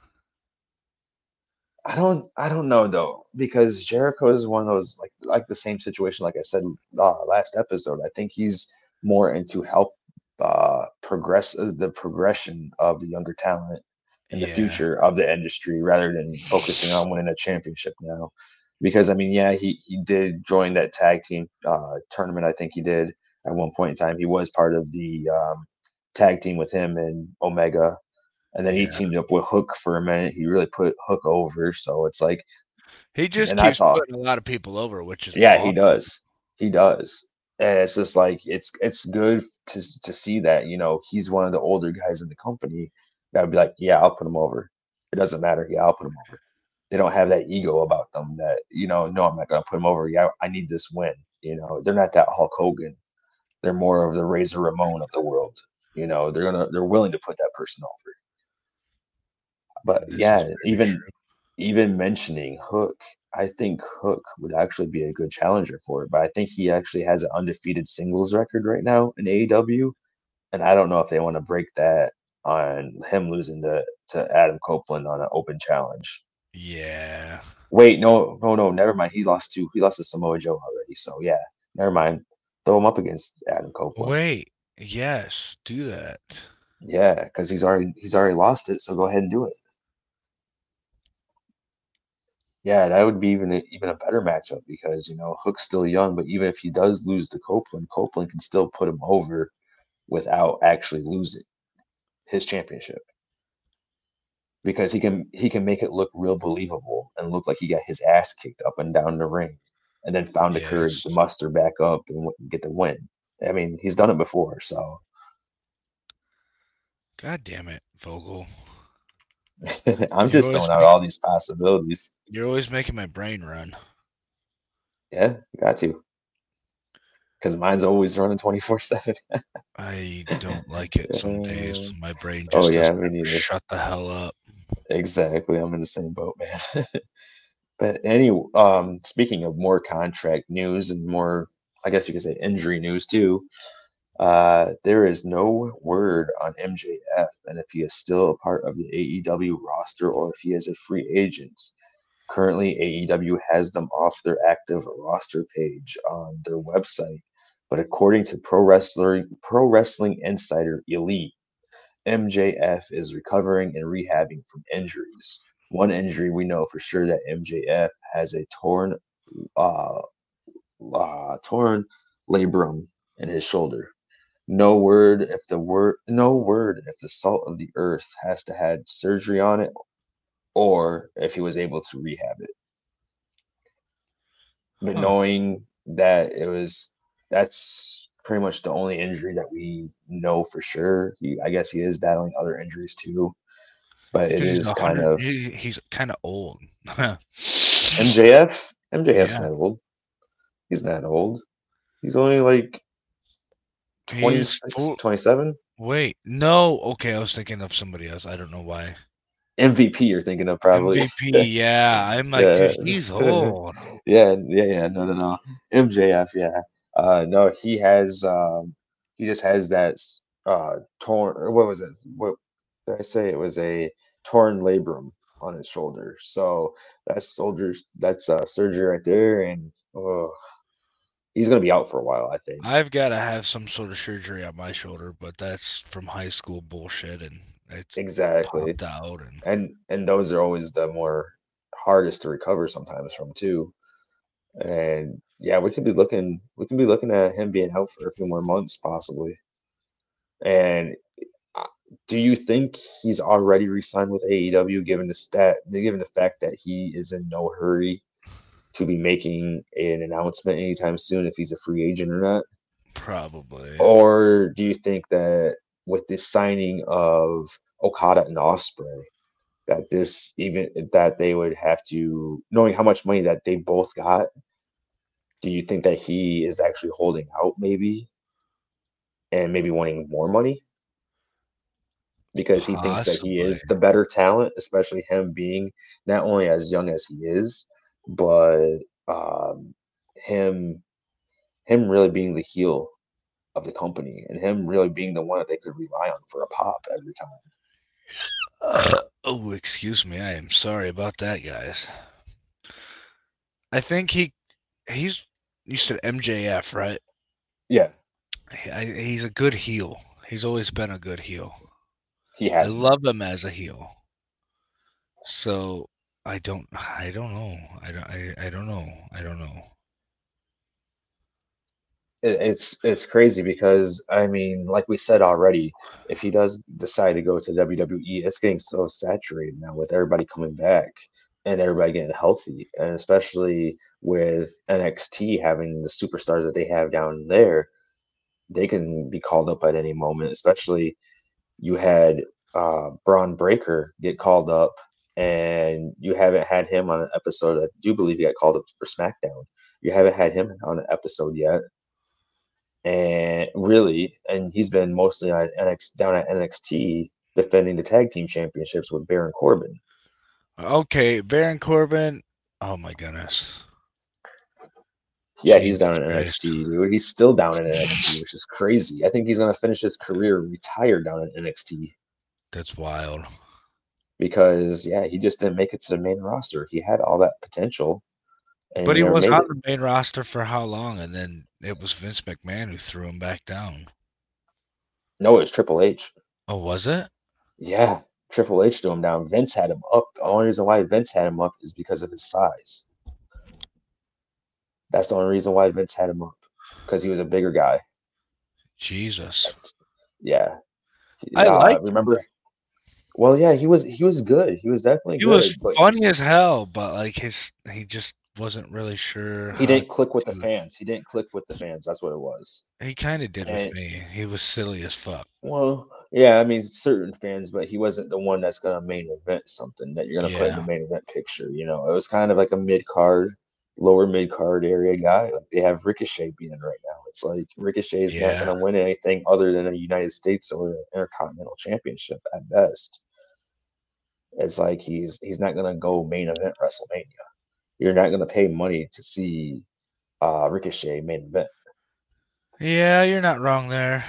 I don't. I don't know though, because Jericho is one of those like like the same situation. Like I said uh, last episode, I think he's more into help uh, progress uh, the progression of the younger talent in the Yeah. future of the industry rather than focusing on winning a championship now. Because I mean, yeah, he he did join that tag team uh, tournament. I think he did at one point in time. He was part of the um, tag team with him and Omega, and then he Yeah. teamed up with Hook for a minute. He really put Hook over. So it's like, He just and keeps that's all. putting a lot of people over, which is Yeah, he awesome. does. He does. And it's just like it's it's good to to see that, you know, he's one of the older guys in the company that would be like, yeah, I'll put him over. It doesn't matter. Yeah, I'll put him over. They don't have that ego about them that, you know, no, I'm not gonna put him over. Yeah, I need this win. You know, they're not that Hulk Hogan. They're more of the Razor Ramon of the world. You know, they're gonna they're willing to put that person over. But This is yeah, very even true. even mentioning Hook, I think Hook would actually be a good challenger for it. But I think he actually has an undefeated singles record right now in A E W, and I don't know if they want to break that on him losing to to Adam Copeland on an open challenge. Yeah. Wait, no, no, no, never mind. He lost to he lost to Samoa Joe already, so yeah, never mind. Throw him up against Adam Copeland. Wait. Yes. Do that. Yeah, because he's already he's already lost it, so go ahead and do it. Yeah, that would be even a, even a better matchup because you know Hook's still young, but even if he does lose to Copeland, Copeland can still put him over without actually losing his championship because he can he can make it look real believable and look like he got his ass kicked up and down the ring, and then found the courage Yes. to muster back up and w- get the win. I mean, he's done it before, so God damn it, Vogel. I'm You're just always throwing out make, all these possibilities. you're always making my brain run. Yeah, got to because mine's always running twenty-four seven. I don't like it some days. My brain Oh just yeah, doesn't me ever neither. shut the hell up. Exactly. I'm in the same boat, man. But any um speaking of more contract news and more, I guess you could say injury news too, uh there is no word on M J F and if he is still a part of the A E W roster or if he is a free agent. Currently, A E W has them off their active roster page on their website, but according to Pro Wrestler Pro Wrestling Insider Elite, M J F is recovering and rehabbing from injuries. One injury we know for sure that M J F has a torn, uh, uh torn labrum in his shoulder. No word if the word no word if the salt of the earth has to had surgery on it or if he was able to rehab it. But Huh. knowing that it was that's pretty much the only injury that we know for sure. He I guess he is battling other injuries too. But it Because he's is a kind hundred. of He, he's kind of old. M J F. M J F's Yeah. not old. He's not old. He's only like He's twenty-six, four. twenty-seven. Wait. No. Okay. I was thinking of somebody else. I don't know why. M V P you're thinking of probably. M V P. Yeah. I'm like, Yeah. dude, he's old. Yeah, yeah, yeah. No, no, no. M J F, yeah. Uh no, he has um he just has that s- uh torn or what was it? What did I say? It was a torn labrum on his shoulder. So that's soldiers that's uh surgery right there and oh he's gonna be out for a while, I think. I've got to have some sort of surgery on my shoulder, but that's from high school bullshit, and it's Exactly. popped out. And And and those are always the more hardest to recover sometimes from too. And yeah, we could be looking we could be looking at him being out for a few more months possibly. And uh, do you think he's already re-signed with A E W given the stat given the fact that he is in no hurry to be making an announcement anytime soon if he's a free agent or not? probably. Or do you think that with the signing of Okada and Ospreay, that this even that they would have to knowing how much money that they both got, do you think that he is actually holding out maybe and maybe wanting more money because he thinks that he Possibly. is the better talent, especially him being not only as young as he is, but um, him him really being the heel of the company and him really being the one that they could rely on for a pop every time. Oh, excuse me. I am sorry about that, guys. I think he he's you said M J F, right? Yeah, He- I, he's a good heel. He's always been a good heel. he I has been. love him as a heel. So I don't I don't know. I don't I, I don't know. I don't know. It, it's it's crazy because I mean, like we said already, if he does decide to go to W W E, it's getting so saturated now with everybody coming back, and everybody getting healthy, and especially with N X T having the superstars that they have down there, they can be called up at any moment. Especially you had uh, Braun Breaker get called up, and you haven't had him on an episode. I do believe he got called up for SmackDown. You haven't had him on an episode yet, and really, and he's been mostly on N X down at N X T defending the tag team championships with Baron Corbin. Okay, Baron Corbin. Oh my goodness. Yeah, he's Jesus down in Christ. N X T, dude. He's still down in N X T, which is crazy. I think he's gonna finish his career retired down in N X T That's wild. because yeah, he just didn't make it to the main roster. He had all that potential, and But he he never was made on it. the main roster for how long? And then it was Vince McMahon who threw him back down. No, it was Triple H. Oh, was it? Yeah, Triple H threw him down. Vince had him up. The only reason why Vince had him up is because of his size. That's the only reason why Vince had him up, because he was a bigger guy. Jesus. Yeah. I Uh, liked him. remember? Well, yeah, he was he was good. He was definitely He good, was but funny he's- as hell, but like his he just wasn't really sure. he how didn't click with the to- fans. He didn't click with the fans. That's what it was. He kind of did with And me. He was silly as fuck. well, yeah, I mean certain fans, but he wasn't the one that's gonna main event something that you're gonna put in the Yeah. main event picture. You know, it was kind of like a mid card, lower mid card area guy. Like they have Ricochet being right now. It's like Ricochet's not Yeah. gonna win anything other than a United States or an Intercontinental Championship at best. It's like he's he's not gonna go main event WrestleMania. You're not gonna pay money to see uh Ricochet main event. Yeah, you're not wrong there.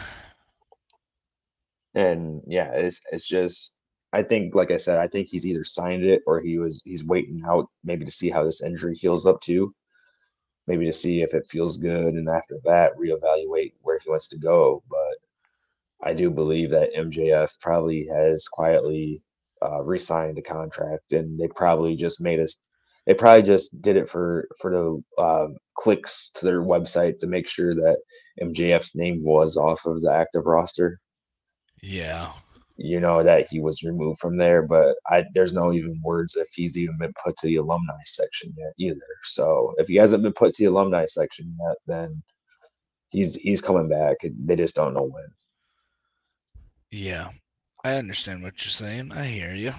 And yeah, it's it's just I think like I said, I think he's either signed it or he was he's waiting out maybe to see how this injury heals up too. Maybe to see if it feels good and after that reevaluate where he wants to go. But I do believe that M J F probably has quietly uh, re-signed a contract, and they probably just made us. They probably just did it for for the uh, clicks to their website to make sure that M J F's name was off of the active roster. Yeah. You know that he was removed from there, but I there's no even words if he's even been put to the alumni section yet either. So if he hasn't been put to the alumni section yet, then he's he's coming back. They just don't know when. Yeah. I understand what you're saying. I hear you.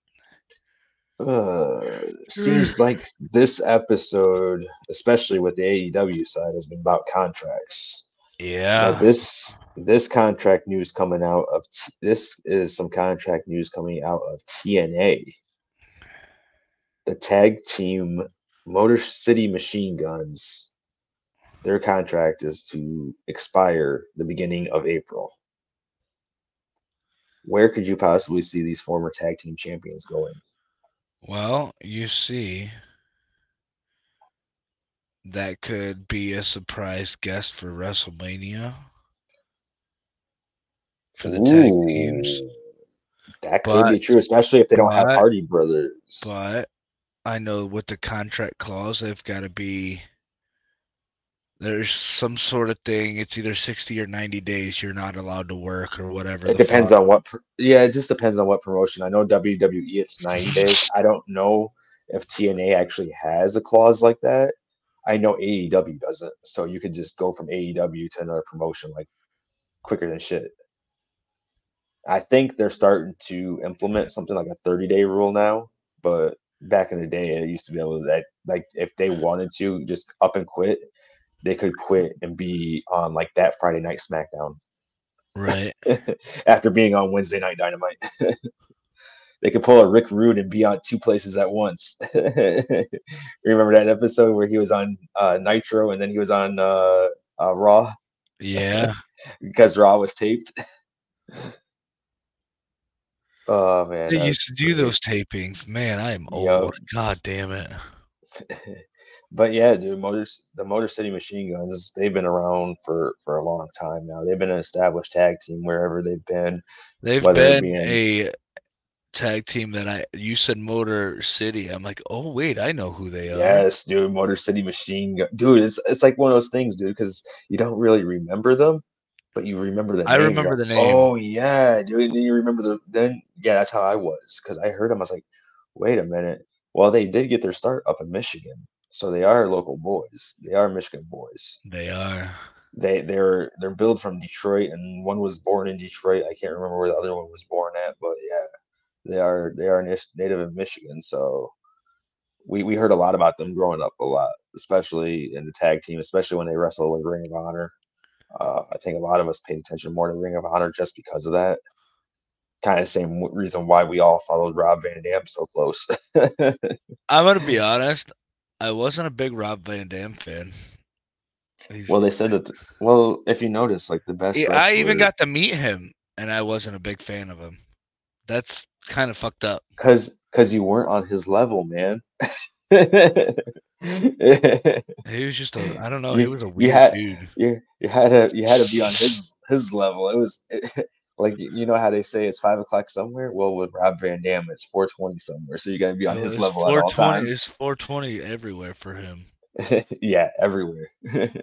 Uh, seems like this episode, especially with the A E W side, has been about contracts. Yeah. But this this contract news coming out of t- this is some contract news coming out of T N A. The tag team Motor City Machine Guns. Their contract is to expire the beginning of April. Where could you possibly see these former tag team champions going? Well, you see, that could be a surprise guest for WrestleMania for the tag teams. Ooh, that could be But- true, especially if they don't have but- Hardy Brothers. But I know with the contract clause, they've got to be. There's some sort of thing. It's either sixty or ninety days. You're not allowed to work or whatever. It depends on what. pr- Yeah, it just depends on what promotion. I know W W E it's ninety days. I don't know if T N A actually has a clause like that. I know A E W doesn't, so you could just go from A E W to another promotion like quicker than shit. I think they're starting to implement something like a thirty day rule now, but back in the day, it used to be able to that like if they wanted to just up and quit, they could quit and be on like that Friday night SmackDown Right. after being on Wednesday Night Dynamite. They could pull a Rick Rude and be on two places at once. Remember that episode where he was on uh, Nitro and then he was on uh, uh, Raw Yeah. because Raw was taped? Oh man, They that used to was do great. those tapings. Man, I am Yup. old. God damn it. But yeah, dude, motors the Motor City Machine Guns, they've been around for for a long time now. They've been an established tag team wherever they've been. They've Whether it been be in- a tag team that I. You said Motor City. I'm like, oh wait, I know who they are. Yes, dude, Motor City Machine Gun. Dude, it's it's like one of those things, dude, because you don't really remember them, but you remember the I name. remember You're the like, name. Oh yeah, dude. And then you remember the then yeah, that's how I was because I heard him. I was like, wait a minute, Well, they did get their start up in Michigan, so they are local boys. They are Michigan boys. They are. They they're they're billed from Detroit, and one was born in Detroit. I can't remember where the other one was born at, but yeah, they are they are nis- native of Michigan. So we we heard a lot about them growing up a lot, especially in the tag team, especially when they wrestled with Ring of Honor. Uh, I think a lot of us paid attention more to Ring of Honor just because of that. Kind of same w- reason why we all followed Rob Van Dam so close. I'm gonna be honest. I wasn't a big Rob Van Dam fan. He's, Well, they said that. Well, if you notice, like the best I even wrestler, got to meet him, and I wasn't a big fan of him. That's kind of fucked up. cause cause you weren't on his level, man. He was just a, I don't know, he you was a you weird had dude. you you had to you had to be on his his level. It was like you know how they say it's five o'clock somewhere. Well, with Rob Van Dam, it's four twenty somewhere. So you got to be on Oh, his it's level at all four twenty. times. It's four twenty everywhere for him. Yeah, everywhere.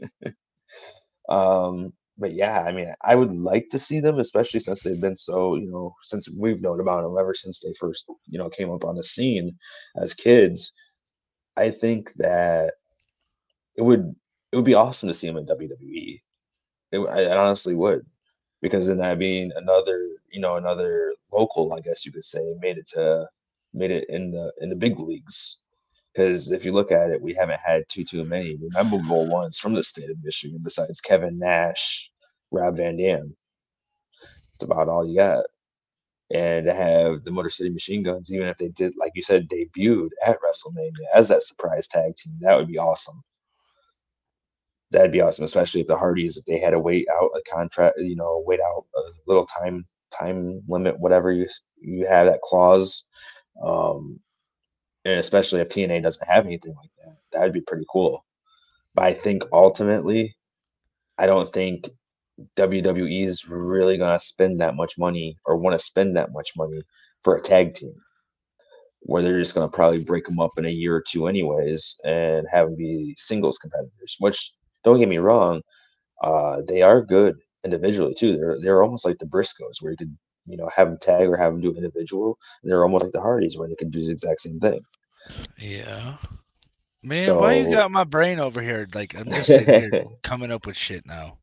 Um, but yeah, I mean, I would like to see them, especially since they've been so, you know, since we've known about them ever since they first, you know, came up on the scene as kids. I think that it would it would be awesome to see them in W W E. It, I, I honestly would, because then that being another, you know, another local, I guess you could say, made it to made it in the in the big leagues. Because if you look at it, we haven't had too too many memorable ones from the state of Michigan besides Kevin Nash, Rob Van Dam. It's about all you got. And to have the Motor City Machine Guns, even if they did, like you said, debuted at WrestleMania as that surprise tag team, that would be awesome. That'd be awesome, especially if the Hardys, if they had to wait out a contract, you know, wait out a little time time limit, whatever you you have that clause, um, and especially if T N A doesn't have anything like that, that'd be pretty cool. But I think ultimately, I don't think W W E is really gonna spend that much money or want to spend that much money for a tag team, where they're just gonna probably break them up in a year or two anyways and have them be singles competitors. Which don't get me wrong, uh, they are good individually too. They're they're almost like the Briscoes, where you could you know have them tag or have them do individual. They're almost like the Hardys, where they can do the exact same thing. Yeah. Man, why you So, got my brain over here? Like, I'm just sitting here coming up with shit now.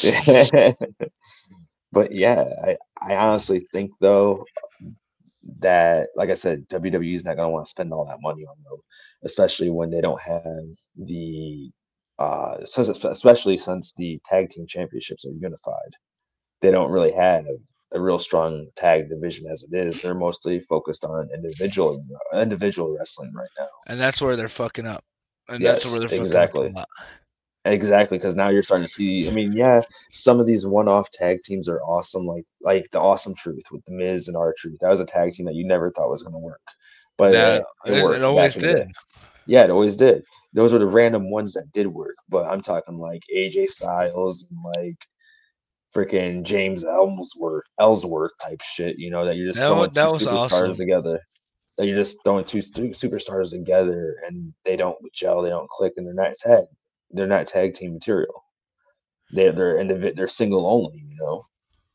but yeah, I I honestly think though that, like I said, W W E is not going to want to spend all that money on them, especially when they don't have the, uh, since especially since the tag team championships are unified. They don't really have a real strong tag division as it is. They're mostly focused on individual individual wrestling right now. And that's where they're fucking up. And that's where Yes, they're fucking up a exactly. lot. Exactly, because now you're starting to see. I mean, yeah, some of these one-off tag teams are awesome, like like the Awesome Truth with the Miz and R-Truth. That was a tag team that you never thought was going to work, but That it, it it, it worked always back in the did. day. Yeah, it always did. Those are the random ones that did work, but I'm talking like A J Styles and like freaking James Ellsworth, Ellsworth type shit. You know that you're just That wa- throwing two that was superstars awesome. together. That you're just throwing two stu- superstars together, and they don't gel, they don't click, and they're not tag. They're not tag team material. They're they're individ they're single only, you know.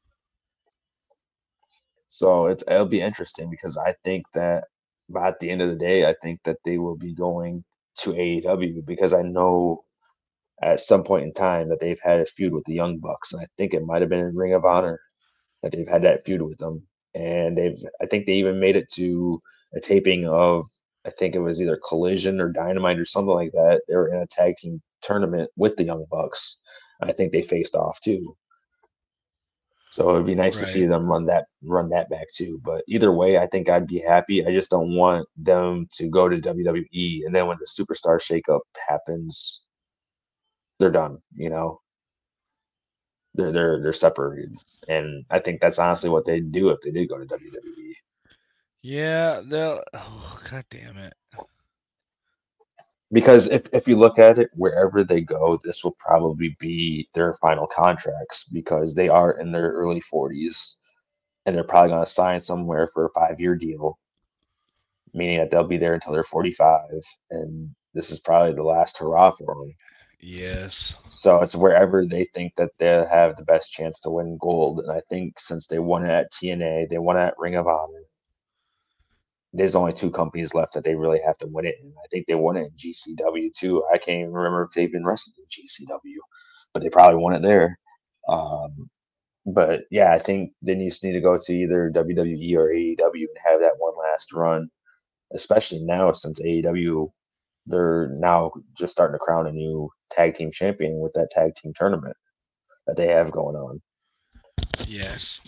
So it's it'll be interesting because I think that by the end of the day, I think that they will be going to A E W because I know at some point in time that they've had a feud with the Young Bucks, and I think it might have been in Ring of Honor that they've had that feud with them, and they've I think they even made it to a taping of I think it was either Collision or Dynamite or something like that. They were in a tag team tournament with the Young Bucks. I think they faced off too. So it'd be nice to see Right. them run that run that back too. But either way, I think I'd be happy. I just don't want them to go to W W E and then when the superstar shakeup happens, they're done. You know, they're they're they're separated, and I think that's honestly what they'd do if they did go to W W E. Yeah, they'll. Oh, god damn it. Because if if you look at it, wherever they go, this will probably be their final contracts because they are in their early forties, and they're probably going to sign somewhere for a five year deal, meaning that they'll be there until they're forty-five, and this is probably the last hurrah for them. Yes. So it's wherever they think that they'll have the best chance to win gold. And I think since they won it at T N A, they won it at Ring of Honor. there's only two companies left that they really have to win it, and I think they won it in G C W too. I can't even remember if they've been wrestled in G C W, but they probably won it there. Um, but yeah, I think they just need to go to either W W E or A E W and have that one last run, especially now since A E W they're now just starting to crown a new tag team champion with that tag team tournament that they have going on. Yes.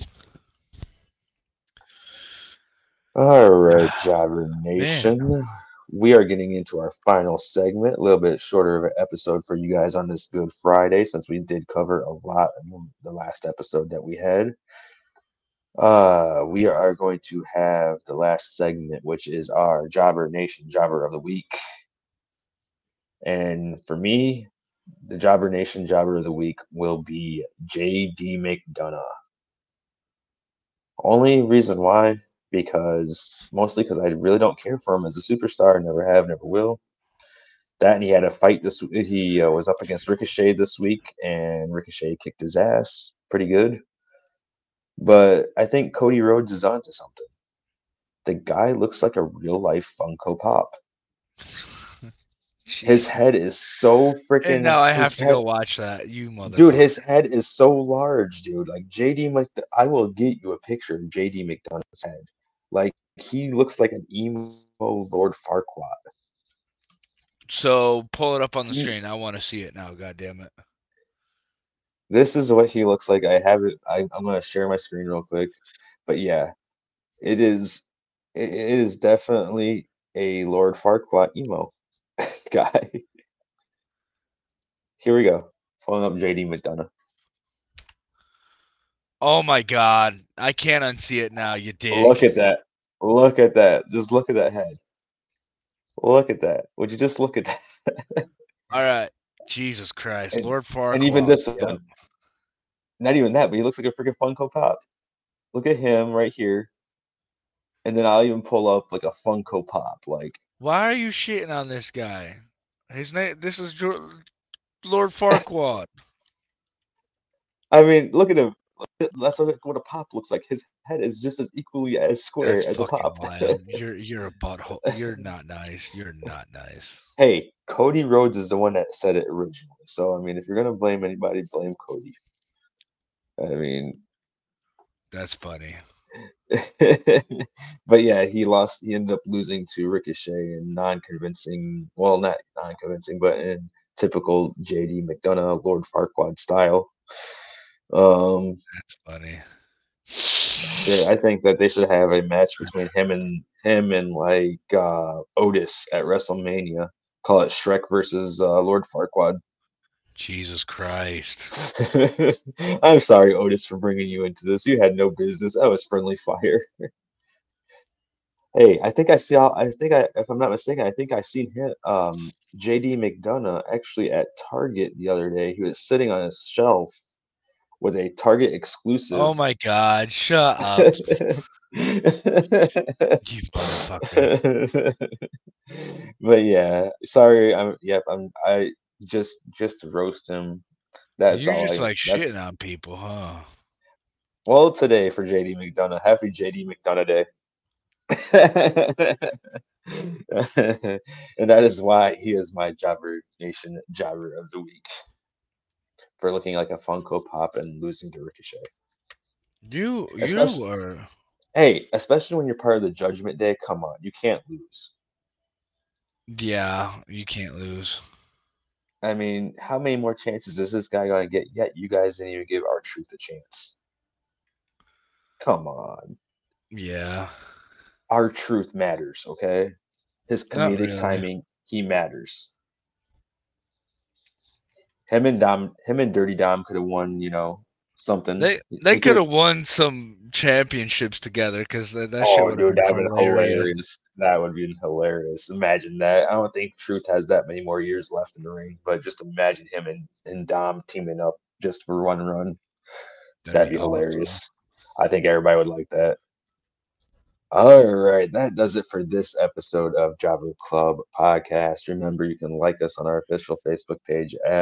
All right, Ah, Jobber man. Nation. We are getting into our final segment, a little bit shorter of an episode for you guys on this Good Friday, since we did cover a lot in the last episode that we had. Uh, we are going to have the last segment, which is our Jobber Nation Jobber of the Week. And for me, the Jobber Nation Jobber of the Week will be J D McDonough. Only reason why, because mostly because I really don't care for him as a superstar, never have, never will. That and he had a fight this week. He uh, was up against Ricochet this week, and Ricochet kicked his ass pretty good. But I think Cody Rhodes is onto something. The guy looks like a real life Funko Pop. His Jeez. head is so And freaking. now I have His to head, go watch that, you dude. His motherfucker. head is so large, dude. Like J D Mc. I will get you a picture of J D McDonough's head. Like he looks like an emo Lord Farquaad. So pull it up on the He, screen. I want to see it now. God damn it. this is what he looks like. I have it. I, I'm gonna share my screen real quick. But yeah, it is. It, it is definitely a Lord Farquaad emo guy. Here we go. Pulling up J D McDonough. Oh my god. I can't unsee it now, you dick. Look at that. Look at that. Just look at that head. Look at that. Would you just look at that? All right. Jesus Christ. and, Lord and even Farquaad. this Yep. one. Not even that, but he looks like a freaking Funko Pop. Look at him right here. And then I'll even pull up like a Funko Pop. Like, Why are you shitting on this guy? His name. This is Jo- Lord Farquaad. I mean, look at him. That's what a pop looks like. His head is just as equally as square That's as a fucking pop. wild. You're you're a butthole. You're not nice. You're not nice. Hey, Cody Rhodes is the one that said it originally. So, I mean, if you're going to blame anybody, blame Cody. I mean, That's funny. but yeah, he lost. He ended up losing to Ricochet in non-convincing. Well, not non-convincing, but in typical J D McDonough, Lord Farquaad style. Um, That's funny. shit, I think that they should have a match between him and him and like uh, Otis at WrestleMania. Call it Shrek versus uh, Lord Farquaad. Jesus Christ. I'm sorry, Otis, for bringing you into this. You had no business. That was friendly fire. Hey, I think I saw. I think I, if I'm not mistaken, I think I seen him, um, J D McDonough actually at Target the other day. He was sitting on his shelf with a Target exclusive. Oh my god, shut up. You motherfucker. But yeah, sorry. I'm. Yep. I'm. I just just to roast him. That's You're all just I. like That's shitting on people, huh? well today for J D McDonough. Happy J D McDonough Day. And that is why he is my Jobber Nation Jobber of the Week for looking like a Funko Pop and losing to Ricochet. You Especially, you are hey, especially when you're part of the Judgment Day. Come on, you can't lose. yeah, you can't lose. I mean, how many more chances is this guy gonna get? Yet you guys didn't even give R-Truth a chance. Come on, Yeah. R-Truth matters, okay? His Not comedic really. timing, he matters. Him and Dom, him and Dirty Dom could have won, you know, something. They They they could could. have won some championships together because that, that shit Oh, would have dude, been that would have been hilarious. hilarious. That would be hilarious. Imagine that. I don't think Truth has that many more years left in the ring, but just imagine him and, and Dom teaming up just for one run. That'd That'd be be awesome. hilarious. I think everybody would like that. All right, that does it for this episode of Jobber Club Podcast. Remember, you can like us on our official Facebook page at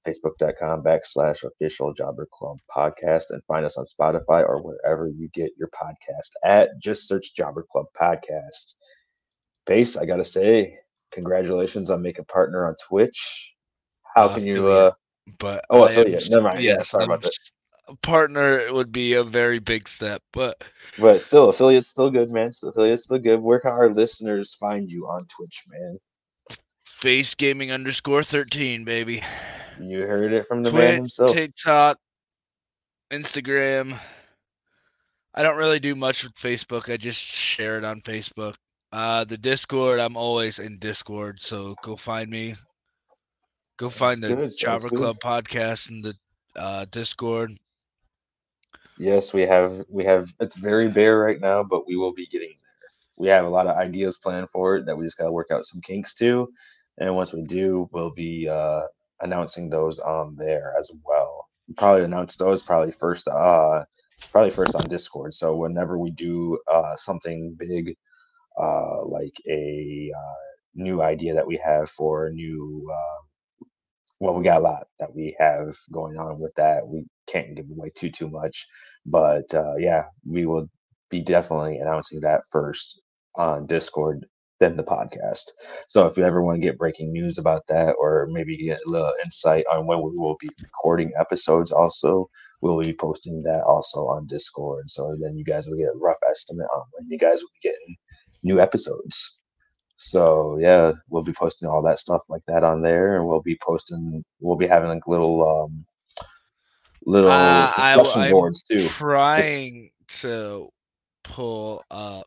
facebook.com backslash official Jobber Club podcast, and find us on Spotify or wherever you get your podcast at. Just search Jobber Club Podcast. Face, I gotta say, congratulations on making partner on Twitch. How Uh, can you? affiliate. uh But Oh, I am affiliate. s- Never mind. Yeah, yes, sorry I'm about that. s- a partner would be a very big step, but But still, affiliate's still good, man. Still, affiliate's still good. Where can our listeners find you on Twitch, man? face gaming underscore thirteen, baby. You heard it from the man Twitch, himself. TikTok, Instagram. I don't really do much with Facebook. I just share it on Facebook. Uh, the Discord, I'm always in Discord, so go find me. Go Sounds find the good. Sounds Jobber good. Club podcast in the uh, Discord. Yes, we have. We have. It's very bare right now, but we will be getting there. We have a lot of ideas planned for it that we just got to work out some kinks to, and once we do, we'll be uh, announcing those on there as well. Probably announce those probably first. Uh, probably first on Discord. So whenever we do uh, something big, uh, like a uh, new idea that we have for a new. Uh, well, we got a lot that we have going on with that. We can't give away too too much, but uh, yeah, we will be definitely announcing that first on Discord, then the podcast. So if you ever want to get breaking news about that, or maybe get a little insight on when we will be recording episodes, also we'll be posting that also on Discord. So then you guys will get a rough estimate on when you guys will be getting new episodes. So yeah, we'll be posting all that stuff like that on there, and we'll be posting. We'll be having like little um little Uh, I, discussion I'm boards too. Just trying to pull up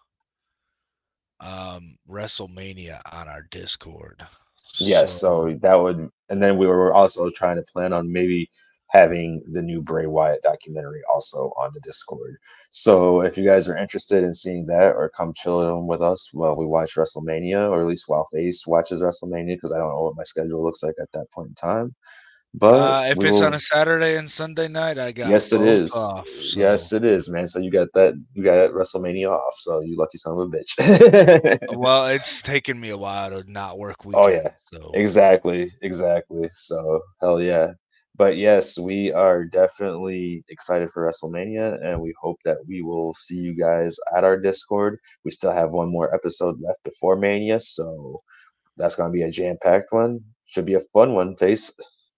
um, WrestleMania on our Discord. yes, so that would, and then we were also trying to plan on maybe having the new Bray Wyatt documentary also on the Discord. So if you guys are interested in seeing that, or come chill with us while we watch WrestleMania, or at least while Face watches WrestleMania, because I don't know what my schedule looks like at that point in time. But Uh, if we it's on will. a Saturday and Sunday night, I got Yes, it both is. off. So. Yes, it is, man. So you got that. You got WrestleMania off. So you lucky son of a bitch. Well, it's taken me a while to not work Oh weekends. yeah, So exactly, exactly. So hell yeah. But yes, we are definitely excited for WrestleMania, and we hope that we will see you guys at our Discord. We still have one more episode left before Mania, so that's gonna be a jam-packed one. Should be a fun one, Face.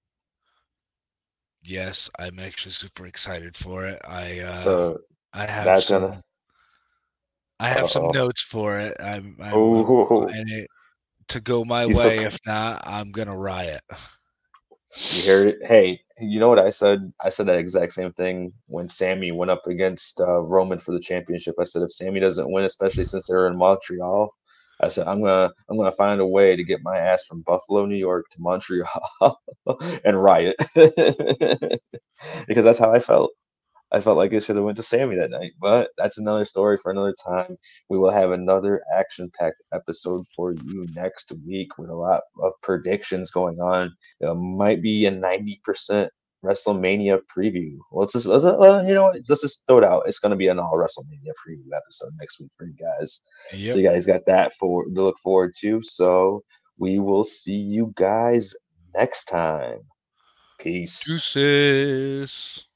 yes, I'm actually super excited for it. I uh, So I have that's some gonna. I have some Uh-oh. notes for it. I'm I'm, I'm Oh, wanting it to go my he's way. prepared. If not, I'm gonna riot. You heard it. Hey, you know what I said? I said that exact same thing when Sammy went up against uh, Roman for the championship. I said if Sammy doesn't win, especially since they're in Montreal, I said I'm gonna I'm gonna find a way to get my ass from Buffalo, New York to Montreal and riot because that's how I felt. I felt like it should have went to Sammy that night, but that's another story for another time. We will have another action-packed episode for you next week with a lot of predictions going on. It might be a ninety percent WrestleMania preview. Let's just, let's, uh, you know what? Let's just throw it out. It's going to be an all WrestleMania preview episode next week for you guys. Yep. So you guys got that for to look forward to. So we will see you guys next time. Peace. Deuces.